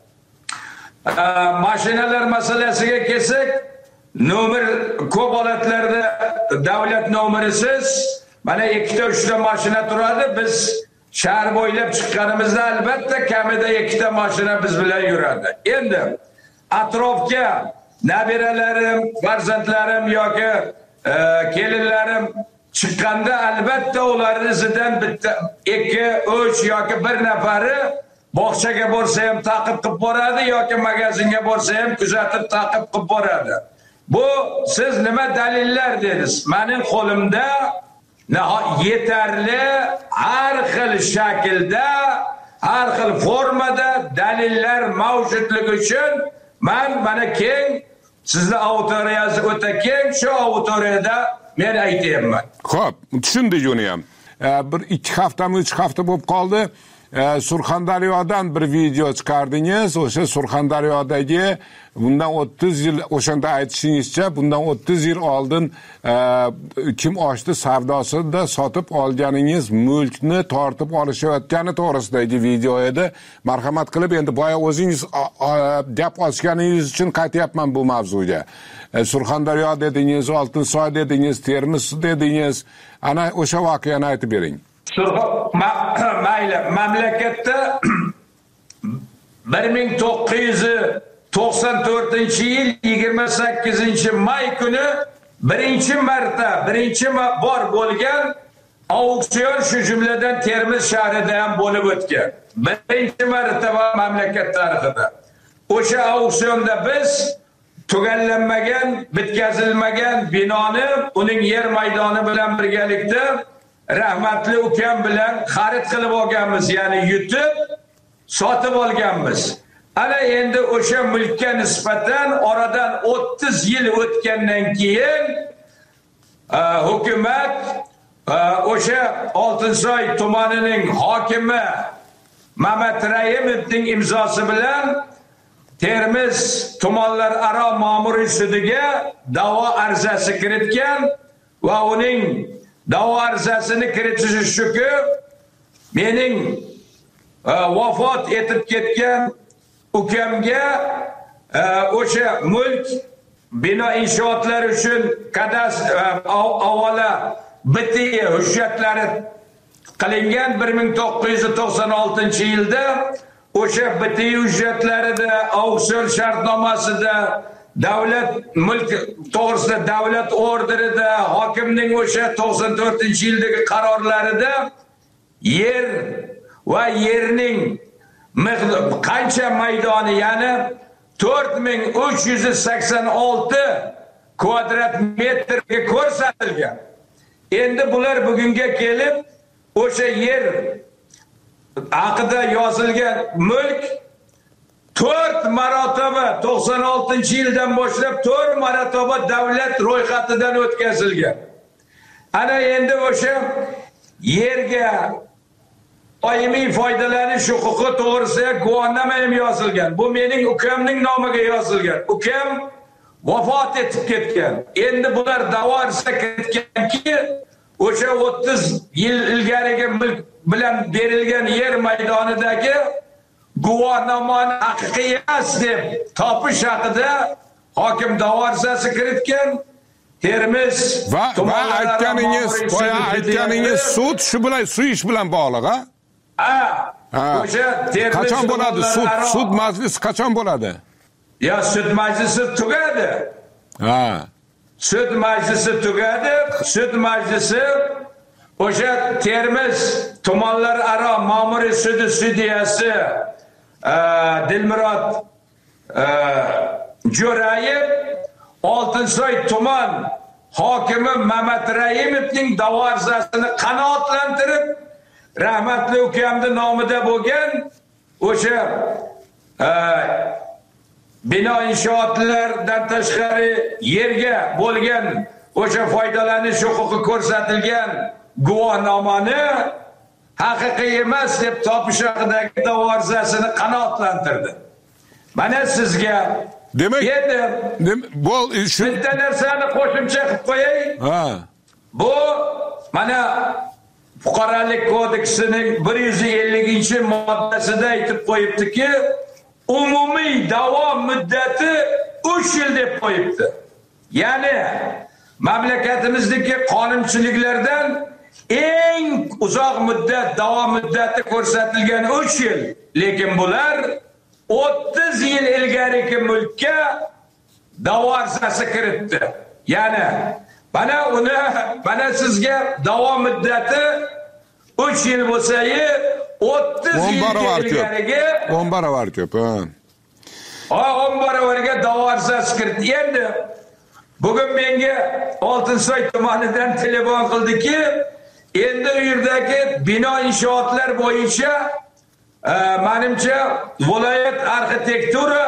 mashinalar masalasiga kelsak, nomer ko'p holatlarda davlat nomerisiz mana ikkita uchta mashina turadi. Biz shahar bo'ylab chiqqanimizda albatta kamida ikkita mashina biz bilan yuradi. Endi atrofga nabiralarim, farzandlarim yoki kelinlarim chiqqanda albatta ularning izidan bitta, ikki, uch yoki bir nafari bog'chaga borsa ham ta'qib qilib boradi yoki magazinga borsa ham kuzatib ta'qib qilib boradi. Bu siz nima dalillar dedingiz? Mening qo'limda yetarli har xil shaklda, har xil formada dalillar mavjudligi uchun men mana keng, sizning auditoriyasi o'ta keng, shu auditoriyada men aytayapman. Xo'p, tushundik uni ham. Bir ikki haftami, uch hafta bo'lib qoldi. Surxondaryodan bir video chiqardingiz. O'sha Surxondaryodagi bundan o'ttiz yil, o'shanda aytishingizcha, bundan o'ttiz yil oldin kim ochdi savdosida sotib olganingiz mulkni tortib olishayotgani to'g'risidagi video edi. Marhamat qilib, endi boya o'zingiz gap ochganingiz uchun qaytyapman bu mavzuga. Surxondaryo dedingiz, Oltinsoy dedingiz, Termiz dedingiz. Ana o'sha voqeani aytib bering. Mayli, mamlakatda bir ming to'qqiz yuz to'qson to'rtinchi yil yigirma sakkizinchi may kuni birinchi marta, birinchi bor bo'lgan auksion shu jumladan Termiz shahrida ham bo'lib o'tgan. Birinchi marta va mamlakat tarixida. O'sha auksionda biz tugallanmagan, bitkazilmagan binoni uning yer maydoni bilan birgalikda rahmatli ukam bilan xarid qilib olganmiz, ya'ni yutib sotib olganmiz. Ana endi o'sha mulkka nisbatan oradan o'ttiz yil o'tgandan keyin hukumat o'sha Oltinsoy tumanining hokimi Mamat Rayimovning imzosi bilan Termiz tumanlararo ma'muriy sudiga da'vo arizasi kiritgan va uning da'vo arizasini kiritishi shuki, mening vafot etib ketgan ukamga o'sha mulk bino inshootlari uchun kadastr avvala bitiy hujjatlari qilingan bir ming to'qqiz yuz to'qson oltinchi yilda o'sha bitiy hujjatlarida, auksion shartnomasida davlat mulk to'g'risida davlat orderida, hokimning o'sha to'qson to'rtinchi yildagi qarorlarida yer va yerning qancha maydoni, ya'ni to'rt ming uch yuz sakson olti kvadrat metrga ko'rsatilgan. Endi bular bugunga kelib o'sha yer haqida yozilgan mulk to'rt marotaba to'qson oltinchi yildan boshlab to'rt marotaba davlat ro'yxatidan o'tkazilgan. Ana endi o'sha yerga doimiy foydalanish huquqi to'g'risida guvohnoma ham yozilgan. Bu mening ukamning nomiga yozilgan. Ukam vafot etib ketgan. Endi bular da'vo ketganki, o'sha o'ttiz yil ilgarigi mulk bilan berilgan yer maydonidagi guvohnomani haqiqiy emas deb topish haqida hokim da'vosasi kiritgan. Termiz va va aytganingiz, boya aytganingiz sud shu bilan shu ish bilan bog'liq, ha? Ha. O'sha Termiz qachon bo'ladi sud? Sud majlisi qachon bo'ladi? Ya sud majlisi tugadi. Ha. Sud majlisi tugadi. Sud majlisi o'sha Termiz tumanlar aro ma'muriy sudi sudiyasi Dilmurod Jo'rayev, Oltinsoy tuman hokimi Mamat Raimovning da'vosini qanoatlantirib, rahmatli ukamning nomida bo'lgan o'sha bino inshootlardan tashqari yerga bo'lgan o'sha foydalanish huquqi ko'rsatilgan guvohnomani haqiqiy emas deb topish haqidagi da'vosini qanoatlantirdi. Mana sizga demak endi bu shu bitta narsani qo'shimcha qilib qo'yay. Ha. Bu mana Fuqarolik kodeksining bir yuz ellinchi moddasida aytib qo'yibdiki, umumiy da'vo muddati uch yil deb qo'yibdi. Ya'ni mamlakatimizdagi qonunchiliklardan eng uzoq muddat da'vo muddati ko'rsatilgan uch yil. Lekin bular o'ttiz yil ilgarigi mulkka da'vo arizasi kiritdi. Ya'ni mana uni mana sizga da'vo muddati uch yil bo'lsa-yi, o'ttiz yil ilgarigi o'n barobar ko'p. Ha, o'n barobarga da'vo arizasi kiritdi. Endi bugun menga Oltinsoy tumanidan telefon qildiki, endi u yerdagi bino inshootlar bo'yicha menimcha viloyat arxitektura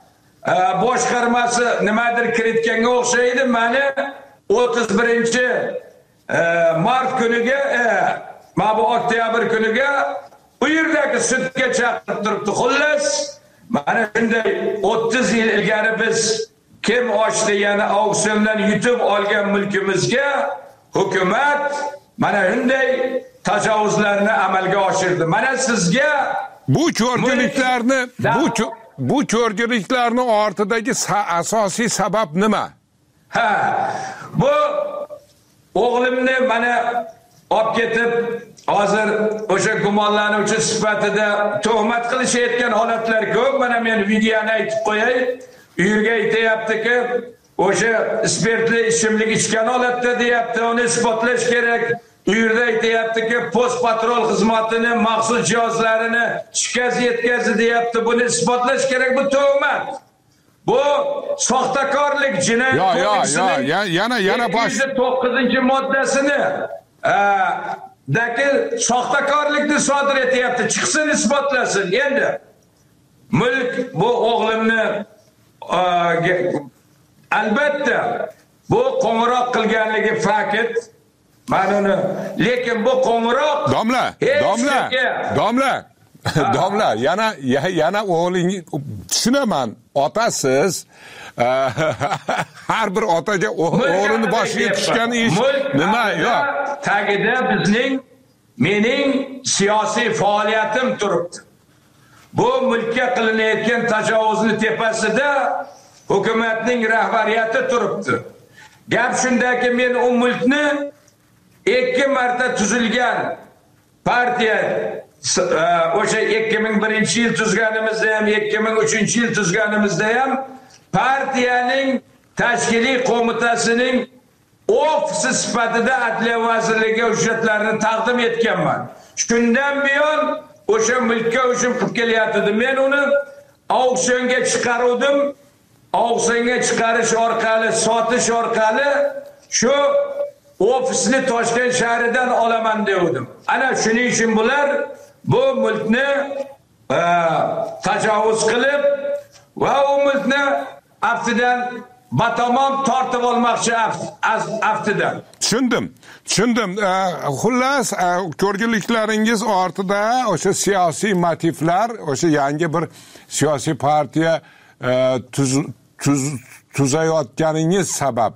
boshqarmasi nimadir kiritganga o'xshaydi. Meni o'ttiz birinchi mart kuniga, mana bu oktyabr kuniga u yerdagi sudga chaqirib turibdi. Xullas, mana shunday o'ttiz yil ilgari biz kim ochdi, yana auksiondan yutib olgan mulkimizga hukumat mana shunday tajovuzlarni amalga oshirdi. Mana sizga bu ko'rgiliklarni bu bu ko'rgiliklarni ortidagi asosiy sabab nima? Ha, bu o'g'limni mana olib ketib hozir o'sha gumonlanuvchi sifatida tuhmat qilishayotgan holatlar ko'p. Mana men videoni aytib qo'yay. U yerga aytayaptiki, o'sha spirtli ichimlik ichgan holatda deyapti, uni isbotlash kerak. U yerda aytayaptiki, post patrol xizmatining maxsus jihozlarini shikast yetkazdi deyapti. Buni isbotlash kerak, bu tuhmat. Bu soxtakorlik jinoyat kodeksining yana yana bosh to'qqizinchi moddasini dagi soxtakorlikni sodir etyapti. Chiqsin, isbotlasin. Endi mulk bu o'g'limni albatta bu qo'ng'iroq qilganligi fakt. Mana uni, lekin bu qo'ng'iroq domla, domla, domla, domla, yana yana o'g'ling tushunaman, otasiz har bir otaga o'g'lini boshiga tushgan ish nima yo'q. Tagida bizning mening siyosiy faoliyatim turibdi. Bu mulkka qilinayotgan tajovuzning tepasida hukumatning rahbariyati turibdi. Gap shundaki, men u mulkni ikki marta tuzilgan partiya o'sha ikki ming birinchi yil tuzganimizda ham, ikki ming uchinchi yil tuzganimizda ham partiyaning tashkiliy qo'mitasining ofisi sifatida Adliya vazirligiga hujjatlarni taqdim etganman. Shundan buyon o'sha mulkka hujum qilib kelyapti. Men uni auksionga chiqaruvdim. Auksionga chiqarish orqali, sotish orqali shu ofisni Toshkent shahridan olaman degandim. Ana shuning uchun bular bu mulkni tajovuz qilib va u mulkni aftidan batamom tortib olmoqchi aftidan. Tushundim. Tushundim. Xullas, ko'rginliklaringiz ortida o'sha siyosiy motivlar, o'sha yangi bir siyosiy partiya tuz tuz tuzayotganingiz sabab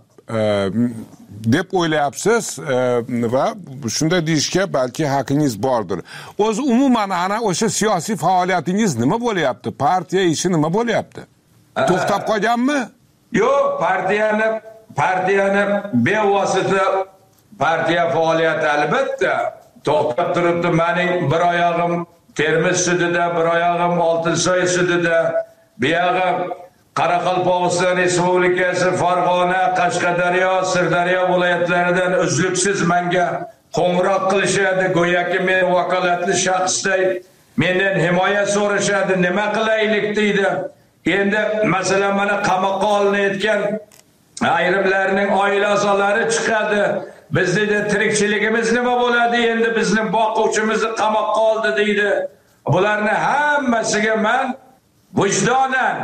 deb o'ylayapsiz va shunday deyishga balki haqqingiz bordir. O'zi umuman ana o'sha siyosiy faoliyatingiz nima bo'lyapti? Partiya ishi nima bo'lyapti? To'xtab qolganmi? Yo'q, partiyani partiyani bevosita partiya faoliyati albatta to'xtab turibdi. Mening bir oyog'im Termiz sudida, bir oyog'im Oltinsoy sudida, bir oyog'im Qoraqalpog'iston Respublikasi, Farg'ona, Qashqadaryo, Sirdaryo viloyatlaridan uzluksiz menga qo'ng'iroq qilishadi. Go'yoki men vakolatli shaxsday mendan himoya so'rashadi. Nima qilaylik deydi. Endi masalan mana qamoqqa olinayotgan ayrimlarning oila a'zolari chiqadi. Bizning tirikchiligimiz nima bo'ladi? Endi bizning boquvchimizni qamoqqa oldi deydi. Bularni hammasiga men vijdonan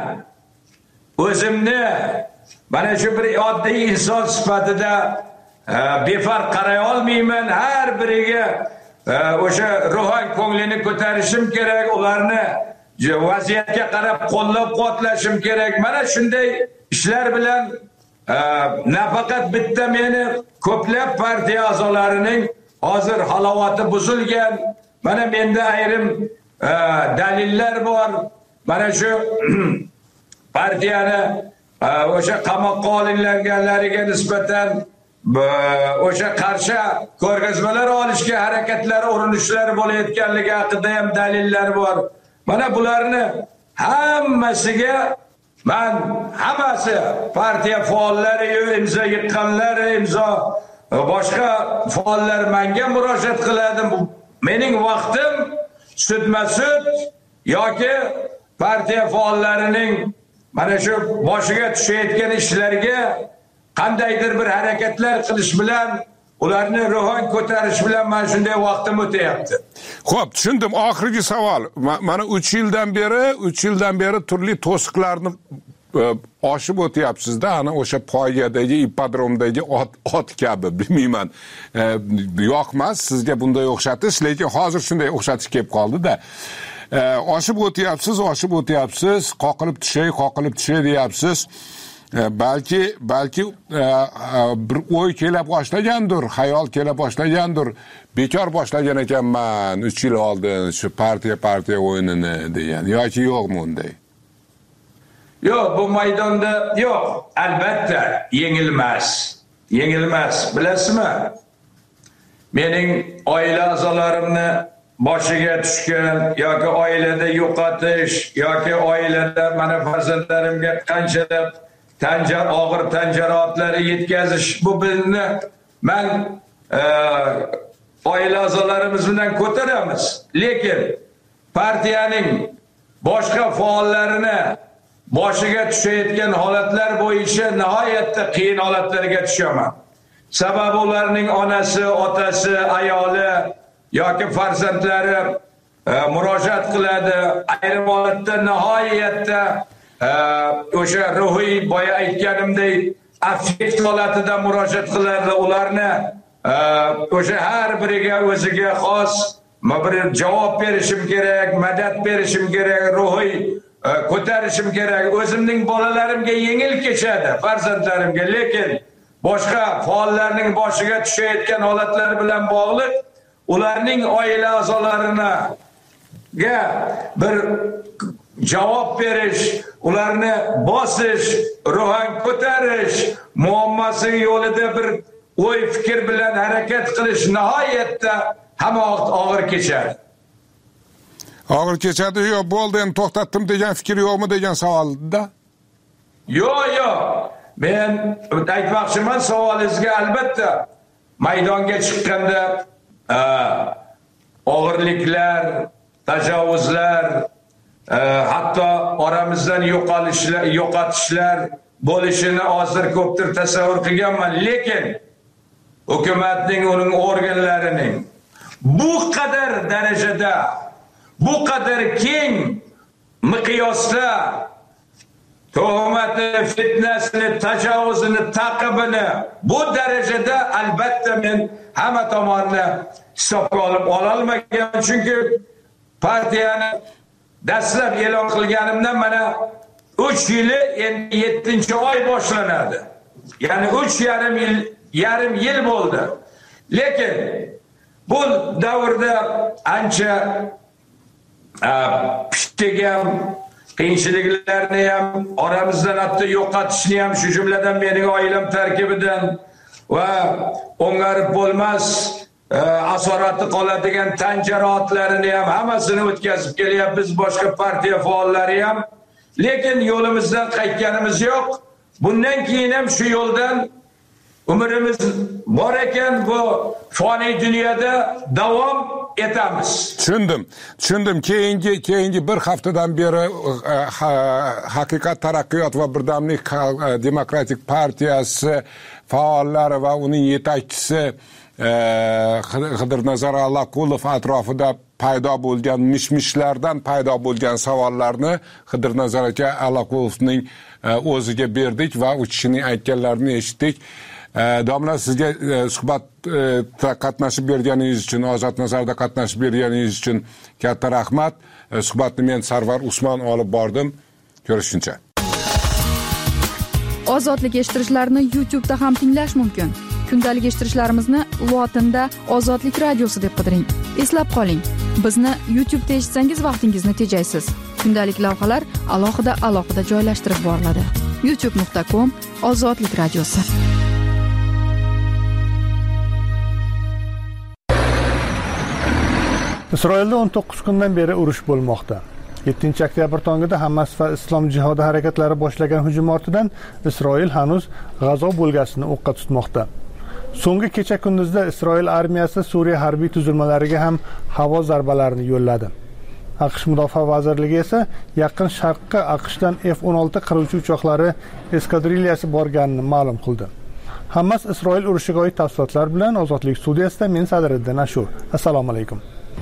o'zimni mana shu bir oddiy inson sifatida befarq qaray olmayman. Har biriga o'sha ruhan ko'nglini ko'tarishim kerak, ularni vaziyatga qarab qo'llab-quvvatlashim kerak. Mana shunday ishlar bilan nafaqat bitta meni ko'plab partiya a'zolarining hozir halovati buzilgan. Mana menda ayrim dalillar bor. Mana shu partiyani o'sha qamoqqa olinganlariga nisbatan o'sha qarshi ko'rgazmalar olishga harakatlar, urinishlar bo'layotganligi haqida ham dalillar bor. Mana bularni hammasiga men hammasi partiya faollari, imzo yiqqanlar, imzo boshqa faollar menga murojaat qiladi. Mening vaqtim sudma-sud yoki partiya faollarining mana shu boshiga tushayotgan ishlarga qandaydir bir harakatlar qilish bilan, ularni ruhan ko'tarish bilan men shunday vaqtim o'tayapti. Xo'p, tushundim. Oxirgi savol. Mana uch yildan beri, uch yildan beri turli to'siqlarni oshib o'tyapsiz-da, ana o'sha poygadagi ipodromdagi ot, ot kabi, bilmayman. Yoqmas sizga bunday o'xshatish, lekin hozir shunday o'xshatish kelib qoldi-da. Oshib o'tyapsiz, oshib o'tyapsiz, qoqilib tushay, qoqilib tushay deyapsiz. Balki balki bir o'y kela boshlagandir, xayol kela boshlagandir. Bekor boshlagan ekanman uch yil oldin shu partiya partiya o'yinini degan. Yoki yo'qmi unday? Yo'q, bu maydonda yo'q. Albatta yengilmas. Yengilmas, bilasizmi? Mening oila a'zolarimni boshiga tushgan yoki oilada yo'qotish yoki oilada mana farzandlarimga qanchalar tanjar og'ir tan jarohatlari yetkazish, bu bizni men oila a'zolarimiz bilan ko'taramiz. Lekin partiyaning boshqa faollarini boshiga tushayotgan holatlar bo'yicha nihoyatda qiyin holatlarga tushaman. Sababi ularning onasi, otasi, ayoli yoki farzandlari murojaat qiladi. Ayrim holatda nihoyatda o'sha ruhiy boya aytganimdek affekt holatida murojaat qiladi. Ularni o'sha har biriga o'ziga xos bir javob berishim kerak, madad berishim kerak, ruhiy ko'tarishim kerak. O'zimning bolalarimga yengil kechadi, farzandlarimga, lekin boshqa faollarning boshiga tushayotgan holatlar bilan bog'liq ularning oila a'zolarini ga bir javob berish, ularni bosish, ruhan ko'tarish, muammosi yo'lida bir o'y fikr bilan harakat qilish nihoyatda hamma og'ir kechadi. Og'ir kechadi. Yo'q, bo'ldi, endi to'xtatdim degan fikr yo'qmi degan savolda. Yo'q, yo'q. Men aytmoqchiman, savolingizga albatta maydonga chiqqanda og'irliklar, tajovuzlar, hatto oramizdan yo'qolishlar, yo'qotishlar bo'lishini hozir ko'pdir tasavvur qilganman, lekin hukumatning, uning organlarining bu qadar darajada, bu qadar keng miqyosda tuhmati, fitnasini, tajovuzini, taqibini bu darajada albatta men hamma tomonni hisobga olib ololmagan, chunki partiyani dastlab e'lon qilganimdan mana uch yili endi yettinchi oy boshlanadi. Ya'ni uch yarim yil, yarim yil bo'ldi. Lekin bu davrda ancha pishtigan qiyinchiliklarni ham, oramizdan hatto yo'qotishni ham, shu jumladan mening oilam tarkibidan va o'ngarib bo'lmas asorati qoladigan tan jarohatlarini ham hammasini o'tkazib kelyapmiz, boshqa partiya faollari ham. Lekin yo'limizdan qaytganimiz yo'q. Bundan keyin ham shu yo'ldan umrimiz bor ekan, bu foniy dunyoda davom etamiz. Tushundim. Tushundim. Keyingi keyingi bir haftadan beri Haqiqat taraqqiyot va birdamlik demokratik partiyasi faollari va uning yetakchisi Xidirnazar Allaqulov atrofida paydo bo'lgan mishmishlardan paydo bo'lgan savollarni Xidirnazar aka Allaqulovning o'ziga berdik va u kishining aytganlarini eshitdik. Domla, sizga suhbatda qatnashib berganingiz uchun, Ozod Nazarda qatnashib berganingiz uchun katta rahmat. Suhbatni men Sarvar Usmon olib bordim. Ko'rishguncha. Ozodlik eshittirishlarni YouTube da ham tinglash mumkin. Kundalik eshittirishlarimizni lotinda Ozodlik radiosi deb qidiring. Eslab qoling, bizni YouTube da eshitsangiz vaqtingizni tejaysiz. Kundalik lavhalar alohida alohida joylashtirib boriladi. youtube nuqta com Ozodlik radiosi. Isroilda o'n to'qqiz kundan beri urush bo'lmoqda. yettinchi oktyabr tongida Hamas va Islom jihodi harakatlari boshlagan hujum ortidan Isroil hanuz G'azo bo'lgasini o'qqa tutmoqda. So'nggi kecha kunduzda Isroil armiyasi Suriya harbiy tuzilmalariga ham havo zarbalarini yo'lladi. AQSh Mudofaa vazirligi esa yaqin sharqqa AQShdan F o'n olti qiruvchi uchoqlari eskadrilliyasi borganini ma'lum qildi. Hamas Isroil urushiga oid tafsilotlar bilan Ozodlik studiyasida men Sadriddin Ashur. Assalomu alaykum.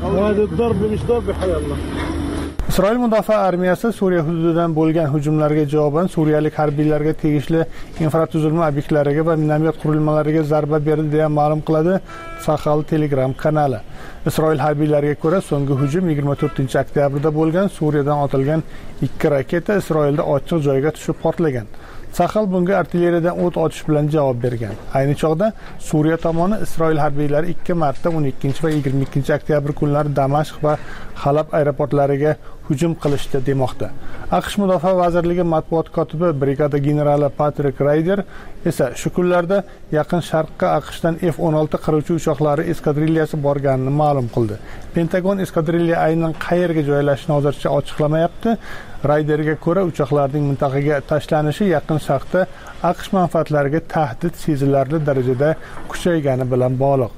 Isroil mudofaa armiyasi Suriya hududidan bo'lgan hujumlarga javoban suriyalik harbiylarga tegishli infratuzilma obyektlariga va minomyot qurilmalariga zarba berdi deya ma'lum qiladi Sahal Telegram kanali. Isroil harbiylariga ko'ra, so'nggi hujum yigirma to'rtinchi oktyabrda bo'lgan. Suriyadan otilgan ikki raketa Isroilda ochiq joyga tushib portlagan. Sahal bunga artilleriyadan o't ochish bilan javob bergan. Ayni chog'da Suriya tomoni Isroil harbiylari ikki marta o'n ikkinchi va yigirma ikkinchi oktyabr kunlari Damashq va Halab aeroportlariga hujum qilishdi demoqda. AQSh Mudofaa vazirligi matbuot kotibi brigada generali Patrick Ryder esa shu kunlarda yaqin sharqqa AQShdan F o'n olti qiruvchi uchoqlari eskadrilliyasi borganini ma'lum qildi. Pentagon eskadrilliya aynan qayerga joylashishini hozircha ochiqlamayapti. Ryderga ko'ra, uchoqlarning mintaqaga tashlanishi yaqin sharqda AQSh manfaatlariga tahdid sezilarli darajada kuchaygani bilan bog'liq.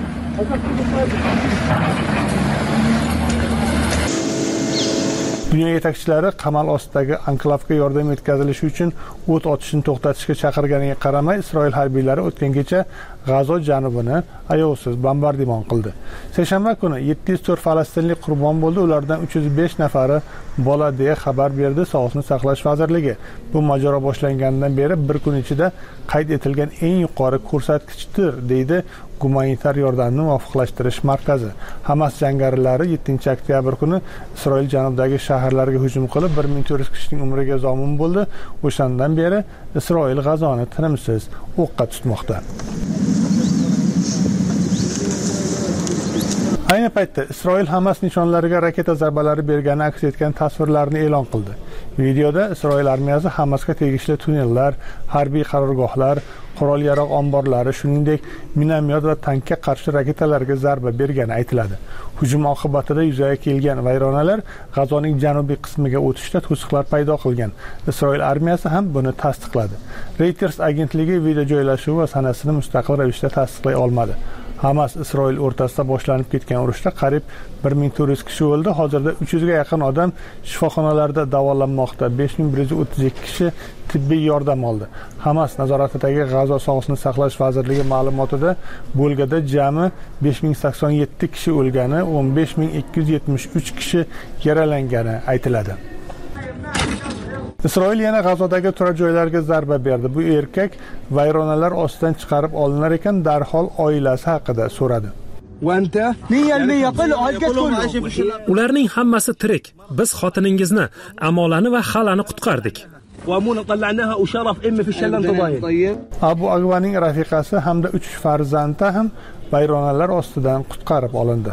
Dunyo yetakchilari qamal ostidagi anklavga yordam yetkazilishi uchun o't ochishni to'xtatishga chaqirganiga qaramay, Isroil harbiylari o'tgan kecha G'azo janubini ayovsiz bombardimon qildi. Seshanba kuni yetti yuz to'rt falastinlik qurbon bo'ldi, ulardan uch yuz besh nafari bola deya xabar berdi Sog'liqni saqlash vazirligi. Bu mojaro boshlanganidan beri bir kun ichida qayd etilgan eng yuqori ko'rsatkichdir, deydi gumanitar yordamni muvofiqlashtirish markazi. Hamas jangarilari yettinchi oktyabr kuni Isroil janubidagi shaharlarga hujum qilib, bir ming to'rt yuz kishining umriga zomin bo'ldi. O'shandan beri Isroil G'azoni tinimsiz o'qqa tutmoqda. Ayni paytda Isroil Hamas nishonlariga raketa zarbalari bergani aks etgan tasvirlarni e'lon qildi. Videoda Isroil armiyasi Hamasga tegishli tunnellar, harbiy qarorgohlar, qurol yarog' omborlari, shuningdek minomyot va tankga qarshi raketalarga zarba bergani aytiladi. Hujum oqibatida yuzaga kelgan vayronalar G'azoning janubiy qismiga o'tishda to'siqlar paydo qilgan. Isroil armiyasi ham buni tasdiqladi. Reuters agentligi video joylashuvi va sanasini mustaqil ravishda tasdiqlay olmadi. Hamas Isroil o'rtasida boshlanib ketgan urushda qariyb bir ming to'rt yuz kishi o'ldi. Hozirda uch yuzga yaqin odam shifoxonalarda davolanmoqda. besh ming bir yuz o'ttiz ikki kishi tibbiy yordam oldi. Hamas nazoratidagi G'azo sog'liqni saqlash vazirligi ma'lumotida bo'lganda jami besh ming sakson yetti kishi o'lgani, o'n besh ming ikki yuz yetmish uch kishi yaralangani aytiladi. Isroil yana G'azodagi turar joylarga zarba berdi. Bu erkak vayronalar ostidan chiqarib olinar ekan, darhol oilasi haqida so'radi. Ularning hammasi tirik. Biz xotiningizni, Amolani va Xalani qutqardik. Abu Agvaning rafiqasi hamda uch farzandi ham vayronalar ostidan qutqarib olindi.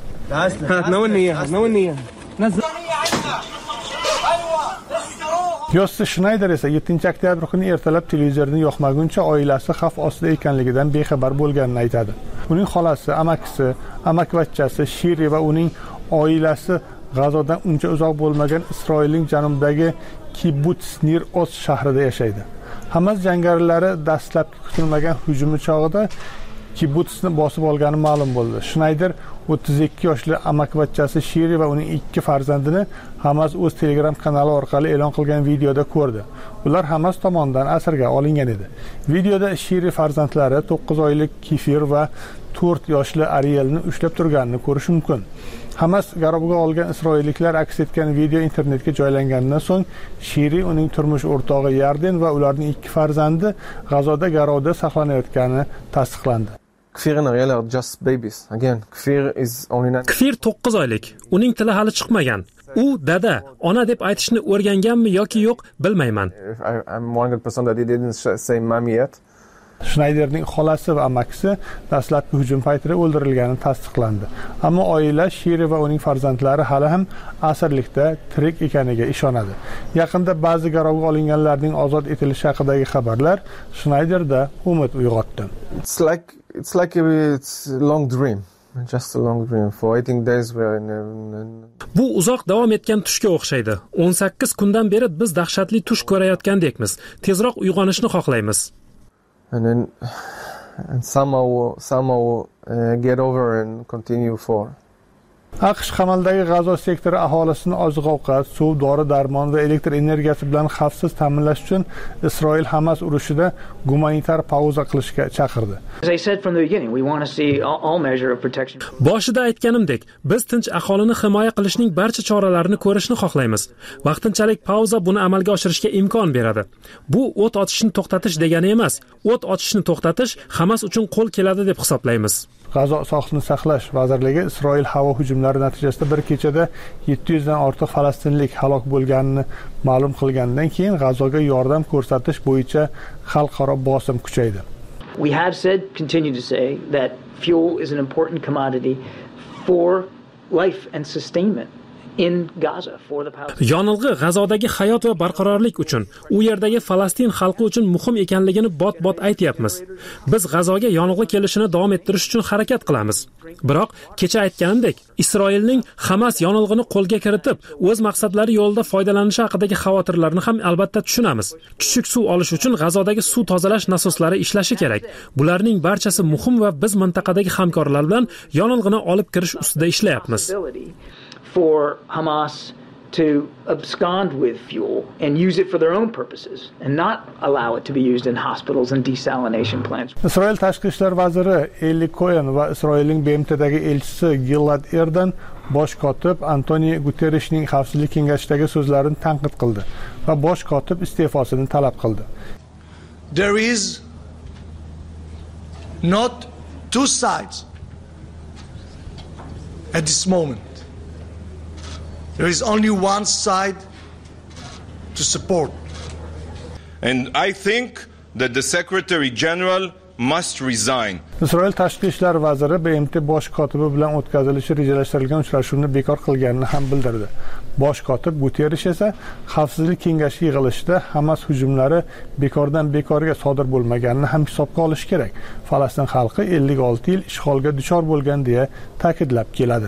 Yossi Schneider esa yettinchi oktyabr kuni ertalab televizorni yoqmaguncha oilasi xavf ostida ekanligidan bexabar bo'lganini aytadi. Uning xolasi, amakisi, amakivachchasi Shiri va uning oilasi G'azodan uncha uzoq bo'lmagan Isroilning janubidagi Kibbutz Nir Oz shahrida yashaydi. Hamas jangarilarlari dastlabki kutilmagan hujumi chog'ida Kibbutzni bosib olgani ma'lum bo'ldi. Schneider o'ttiz ikki yoshli amakivachchasi Shiri va uning ikki farzandini Hamas o'z Telegram kanali orqali e'lon qilgan videoda ko'rdi. Ular Hamas tomonidan asirga olingan edi. Videoda Shiri farzandlari to'qqiz oylik Kifir va to'rt yoshli Arielni ushlab turganini ko'rish mumkin. Hamas garovga olgan isroilliklar aks etgan video internetga joylangandan so'ng Shiri, uning turmush o'rtog'i Yarden va ularning ikki farzandi G'azoda garovda saqlanayotgani tasdiqlandi. Kfir and Ariel are just babies. Again, Kfir is only nine. Kfir to'qqiz oylik. Uning tili hali chiqmagan. U dada, ona deb aytishni o'rganganmi yoki yo'q, bilmayman. I'm one hundred percent that he didn't say mommy yet. Schneiderning xolasi va amakisi dastlabki hujum paytida o'ldirilgani tasdiqlandi. Ammo oila Shiri va uning farzandlari hali ham asirlikda tirik ekaniga ishonadi. Yaqinda ba'zi garovga olinganlarning ozod etilishi haqidagi xabarlar Schneiderda umid uyg'otdi. It's like it's like a it's a long dream. Just a long dream. For eighteen days we are in, in... Bu uzoq davom etgan tushga o'xshaydi. o'n sakkiz kundan beri biz dahshatli tush ko'rayotgandekmiz. Tezroq uyg'onishni xohlaymiz. And then and somehow somehow uh, get over and continue for. AQSh qamaldagi G'azo sektori aholisini oziq-ovqat, suv, dori-darmon va elektr energiyasi bilan xavfsiz ta'minlash uchun Isroil Hamas urushida gumanitar pauza qilishga chaqirdi. Boshida aytganimdek, biz tinch aholini himoya qilishning barcha choralarini ko'rishni xohlaymiz. Vaqtinchalik pauza buni amalga oshirishga imkon beradi. Bu o't ochishni to'xtatish degani emas. O't ochishni to'xtatish Hamas uchun qo'l keladi deb hisoblaymiz. G'azo sog'liqni saqlash vazirligi Isroil havo hujumlari natijasida bir kechada yetti yuz dan ortiq falastinlik halok bo'lganini ma'lum qilgandan keyin G'azoga yordam ko'rsatish bo'yicha xalqaro bosim kuchaydi. We have said, continue to say, that fuel is an important commodity for life and sustainment in Gaza for the Palestinians. Yonilg'i G'azodagi hayot va barqarorlik uchun, u yerdagi Falastin xalqi uchun muhim ekanligini bot-bot aytyapmiz. Biz G'azoga yonilg'i kelishini davom ettirish uchun harakat qilamiz. Biroq kecha aytganimdek, Isroilning Hamas yonilg'ini qo'lga kiritib, o'z maqsadlari yo'lida foydalanishi haqidagi xavotirlarni ham albatta tushunamiz. Chuchuk suv olish uchun G'azodagi suv tozalash nasoslari ishlashi kerak. Bularning barchasi muhim va biz mintaqadagi hamkorlar bilan yonilg'ini olib kirish ustida ishlayapmiz. For Hamas to abscond with fuel and use it for their own purposes and not allow it to be used in hospitals and desalination plants. Isroil tashqi ishlar vaziri Eli Cohen va Isroilning B M Tdagi elchisi Gilad Erdan bosh kotib Antonio Guterreshning xavfsizlik kengashidagi so'zlarini tanqid qildi va bosh kotib iste'fosini talab qildi. There is not two sides at this moment. There is only one side to support. And I think that the Secretary General must resign. Isroil tashqi ishlar vaziri B M T bosh kotibi bilan o'tkazilishi rejalashtirilgan uchrashuvni bekor qilganini ham bildirdi. Bosh kotib Guterrish esa Xavfsizlik kengashi yig'ilishida Hamas hujumlari bekordan bekorga sodir bo'lmaganini ham hisobga olish kerak. Falastin xalqi ellik olti yil ishg'olga duchor bo'lgan deya ta'kidlab keladi.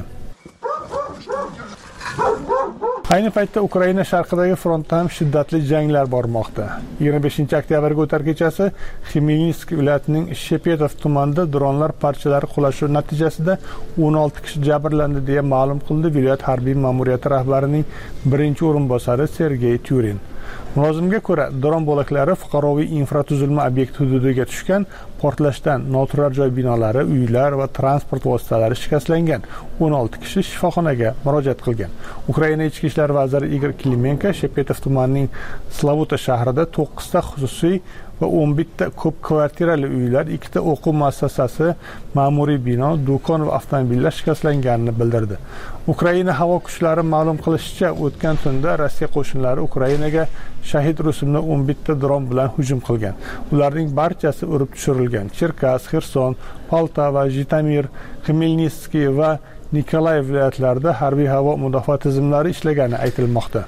Ayni paytda Ukraina sharqidagi frontda ham shiddatli janglar bormoqda. yigirma beshinchi oktyabrga o'tar kechasi Xmelnytsk viloyatining Shepetov tumanida dronlar parchalari qulashi natijasida o'n olti kishi jabrlandi deya ma'lum qildi viloyat harbiy ma'muriyati rahbarining birinchi o'rinbosari Sergey Tyurin. Mulozimga ko'ra, dron bo'laklari fuqaroviy infratuzilma obyekti hududiga tushgan, portlashdan noturar joy binolari, uylar va transport vositalari shikastlangan. o'n olti kishi shifoxonaga murojaat qilgan. Ukraina ichki ishlar vaziri Igor Klimenko Shepetov tumanining Slavuta shahrida to'qqizta xususiy va o'n bitta ko'p kvartirali uylar, ikkita o'quv muassasasi, ma'muriy bino, do'kon va avtomobillar shikastlanganini bildirdi. Ukraina havo kuchlari ma'lum qilishicha, o'tgan tunda Rossiya qo'shinlari Ukrainaga shahid rusumli o'n bitta dron bilan hujum qilgan. Ularning barchasi urib tushirilgan. Cherkassk, Xerson, Poltava, Jitomir, Xmelnytsk va Nikolayev viloyatlarida harbiy havo mudofaa tizimlari ishlagani aytilmoqda.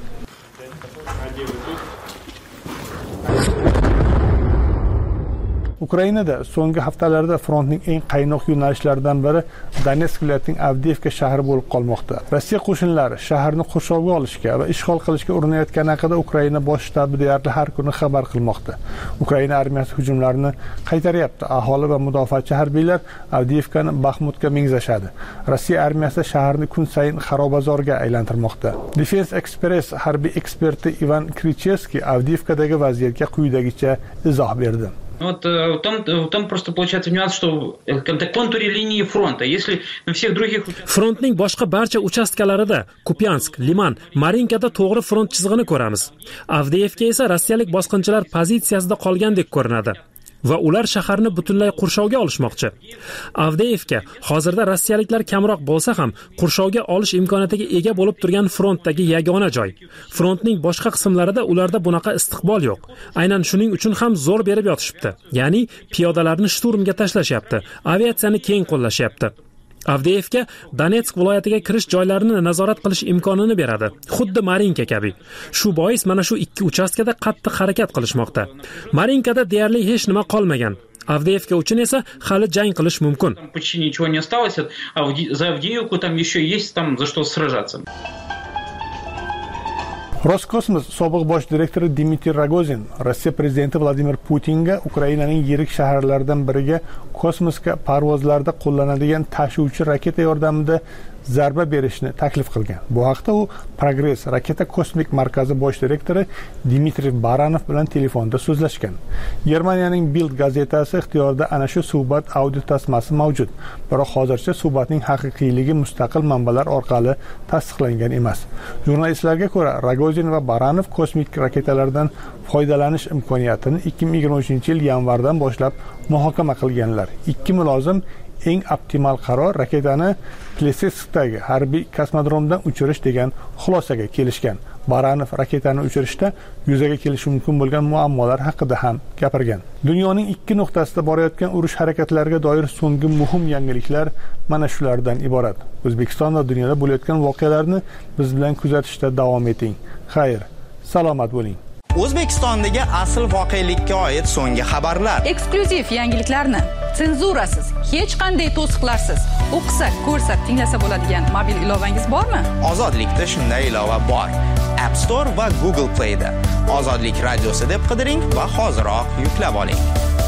Ukrainada so'nggi haftalarda frontning eng qaynoq yo'nalishlaridan biri Donetsk viloyatining Avdiivka shahri bo'lib qolmoqda. Rossiya qo'shinlari shaharni qurshovga olishga va ishg'ol qilishga urinayotgani haqida Ukraina bosh shtabi deyarli har kuni xabar qilmoqda. Ukraina armiyasi hujumlarini qaytaryapti. Aholi va mudofaachi harbiylar Avdiivkani Baxmutga mengzashadi. Rossiya armiyasi shaharni kun sayin xarobazorga aylantirmoqda. Defense Express harbiy eksperti Ivan Krichevskiy Avdiivkadagi vaziyatga quyidagicha izoh berdi. Вот в том, в том просто получается нюанс, что в контуре линии фронта, если на всех других... Frontning boshqa barcha uchastkalarida Kupyansk, Liman, Marinkada to'g'ri front chizig'ini ko'ramiz. Avdiivka esa rossiyalik bosqinchilar pozitsiyasida qolgandek ko'rinadi. Va ular shaharni butunlay qurshovga olishmoqchi. Avdiivka hozirda rossiyaliklar kamroq bo'lsa ham qurshovga olish imkoniyatiga ega bo'lib turgan frontdagi yagona joy. Frontning boshqa qismlarida ularda bunaqa istiqbol yo'q. Aynan shuning uchun ham zo'r berib yotishibdi. Ya'ni piyodalarni shturmga tashlashyapti, aviatsiyani keng qo'llashyapti. Avdiivka Donetsk viloyatiga kirish joylarini nazorat qilish imkonini beradi, xuddi Marinka kabi. Shu bois mana shu ikki uchastkada qattiq harakat qilishmoqda. Marinkada deyarli hech nima qolmagan. Avdiivka uchun esa hali jang qilish mumkin. Почти ничего не осталось, а за Авдеевку там еще есть там за что сражаться. Roskosmos sobiq bosh direktori Dmitriy Rogozin Rossiya prezidenti Vladimir Putinga Ukrainaning yirik shaharlaridan biriga kosmosga parvozlarda qo'llanadigan tashuvchi raketa yordamida zarba berishni taklif qilgan. Bu haqda u Progress raketa kosmik markazi bosh direktori Dmitriy Baranov bilan telefonda so'zlashgan. Germaniyaning Bild gazetasi ixtiyorida ana shu suhbat audio tasmasi mavjud. Biroq hozircha suhbatning haqiqiyligi mustaqil manbalar orqali tasdiqlangan emas. Jurnalistlarga ko'ra, Rogozin va Baranov kosmik raketalardan foydalanish imkoniyatini ikki ming yigirma uchinchi yil yanvardan boshlab muhokama qilganlar. Ikki mulozim eng optimal qaror raketani Pleseskdagi harbiy kosmodromdan uchirish degan xulosaga kelishgan. Baranov raketani uchirishda yuzaga kelishi mumkin bo'lgan muammolar haqida ham gapirgan. Dunyoning ikki nuqtasida borayotgan urush harakatlariga doir so'nggi muhim yangiliklar mana shulardan iborat. O'zbekiston va dunyoda bo'layotgan voqealarni biz bilan kuzatishda davom eting. Xayr, salomat bo'ling. O'zbekistondagi asl voqelikka oid so'nggi xabarlar, eksklyuziv yangiliklarni senzurasiz, hech qanday to'siqlarsiz o'qisak, ko'rsak, tinglasa bo'ladigan mobil ilovangiz bormi? Ozodlikda shunday ilova bor. App Store va Google Play'da Ozodlik radiosi deb qidiring va hoziroq yuklab oling.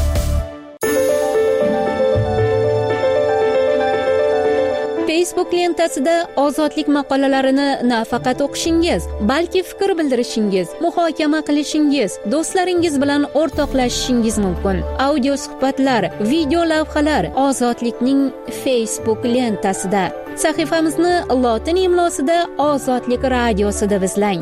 Facebook lentasida ozodlik maqolalarini nafaqat o'qishingiz, balki fikr bildirishingiz, muhokama qilishingiz, do'stlaringiz bilan o'rtoqlashishingiz mumkin. Audio suhbatlar, video lavhalar Ozodlikning Facebook lentasida. Sahifamizni lotin imlosida Ozodlik radiosi deb izlang.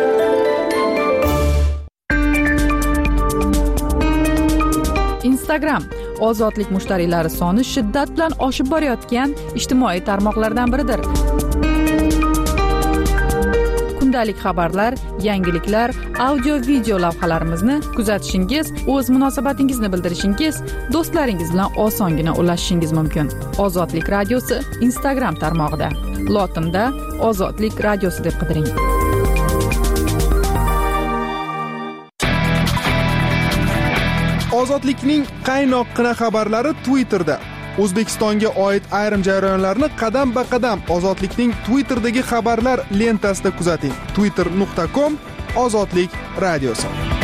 Instagram ozodlik mushtariylari soni shiddat bilan oshib borayotgan ijtimoiy tarmoqlardan biridir. kundalik xabarlar, yangiliklar, audio video lavhalarimizni kuzatishingiz, o'z munosabatingizni bildirishingiz, do'stlaringiz bilan osongina ulashishingiz mumkin. Ozodlik radiosi Instagram tarmog'ida lotinda Ozodlik radiosi deb qidiring. Ozodlikning qaynoqqina xabarlari Twitterda. O'zbekistonga oid ayrim jarayonlarni qadam-ba-qadam Ozodlikning Twitterdagi xabarlar lentasida kuzating. twitter nuqta com Ozodlik radiosi.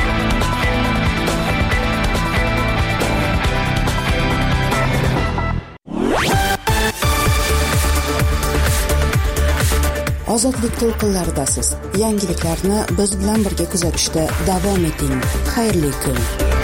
Ozodlik to'lqinlaridasiz. Yangiliklarni biz bilan birga kuzatishda davom eting. Xayrli kun.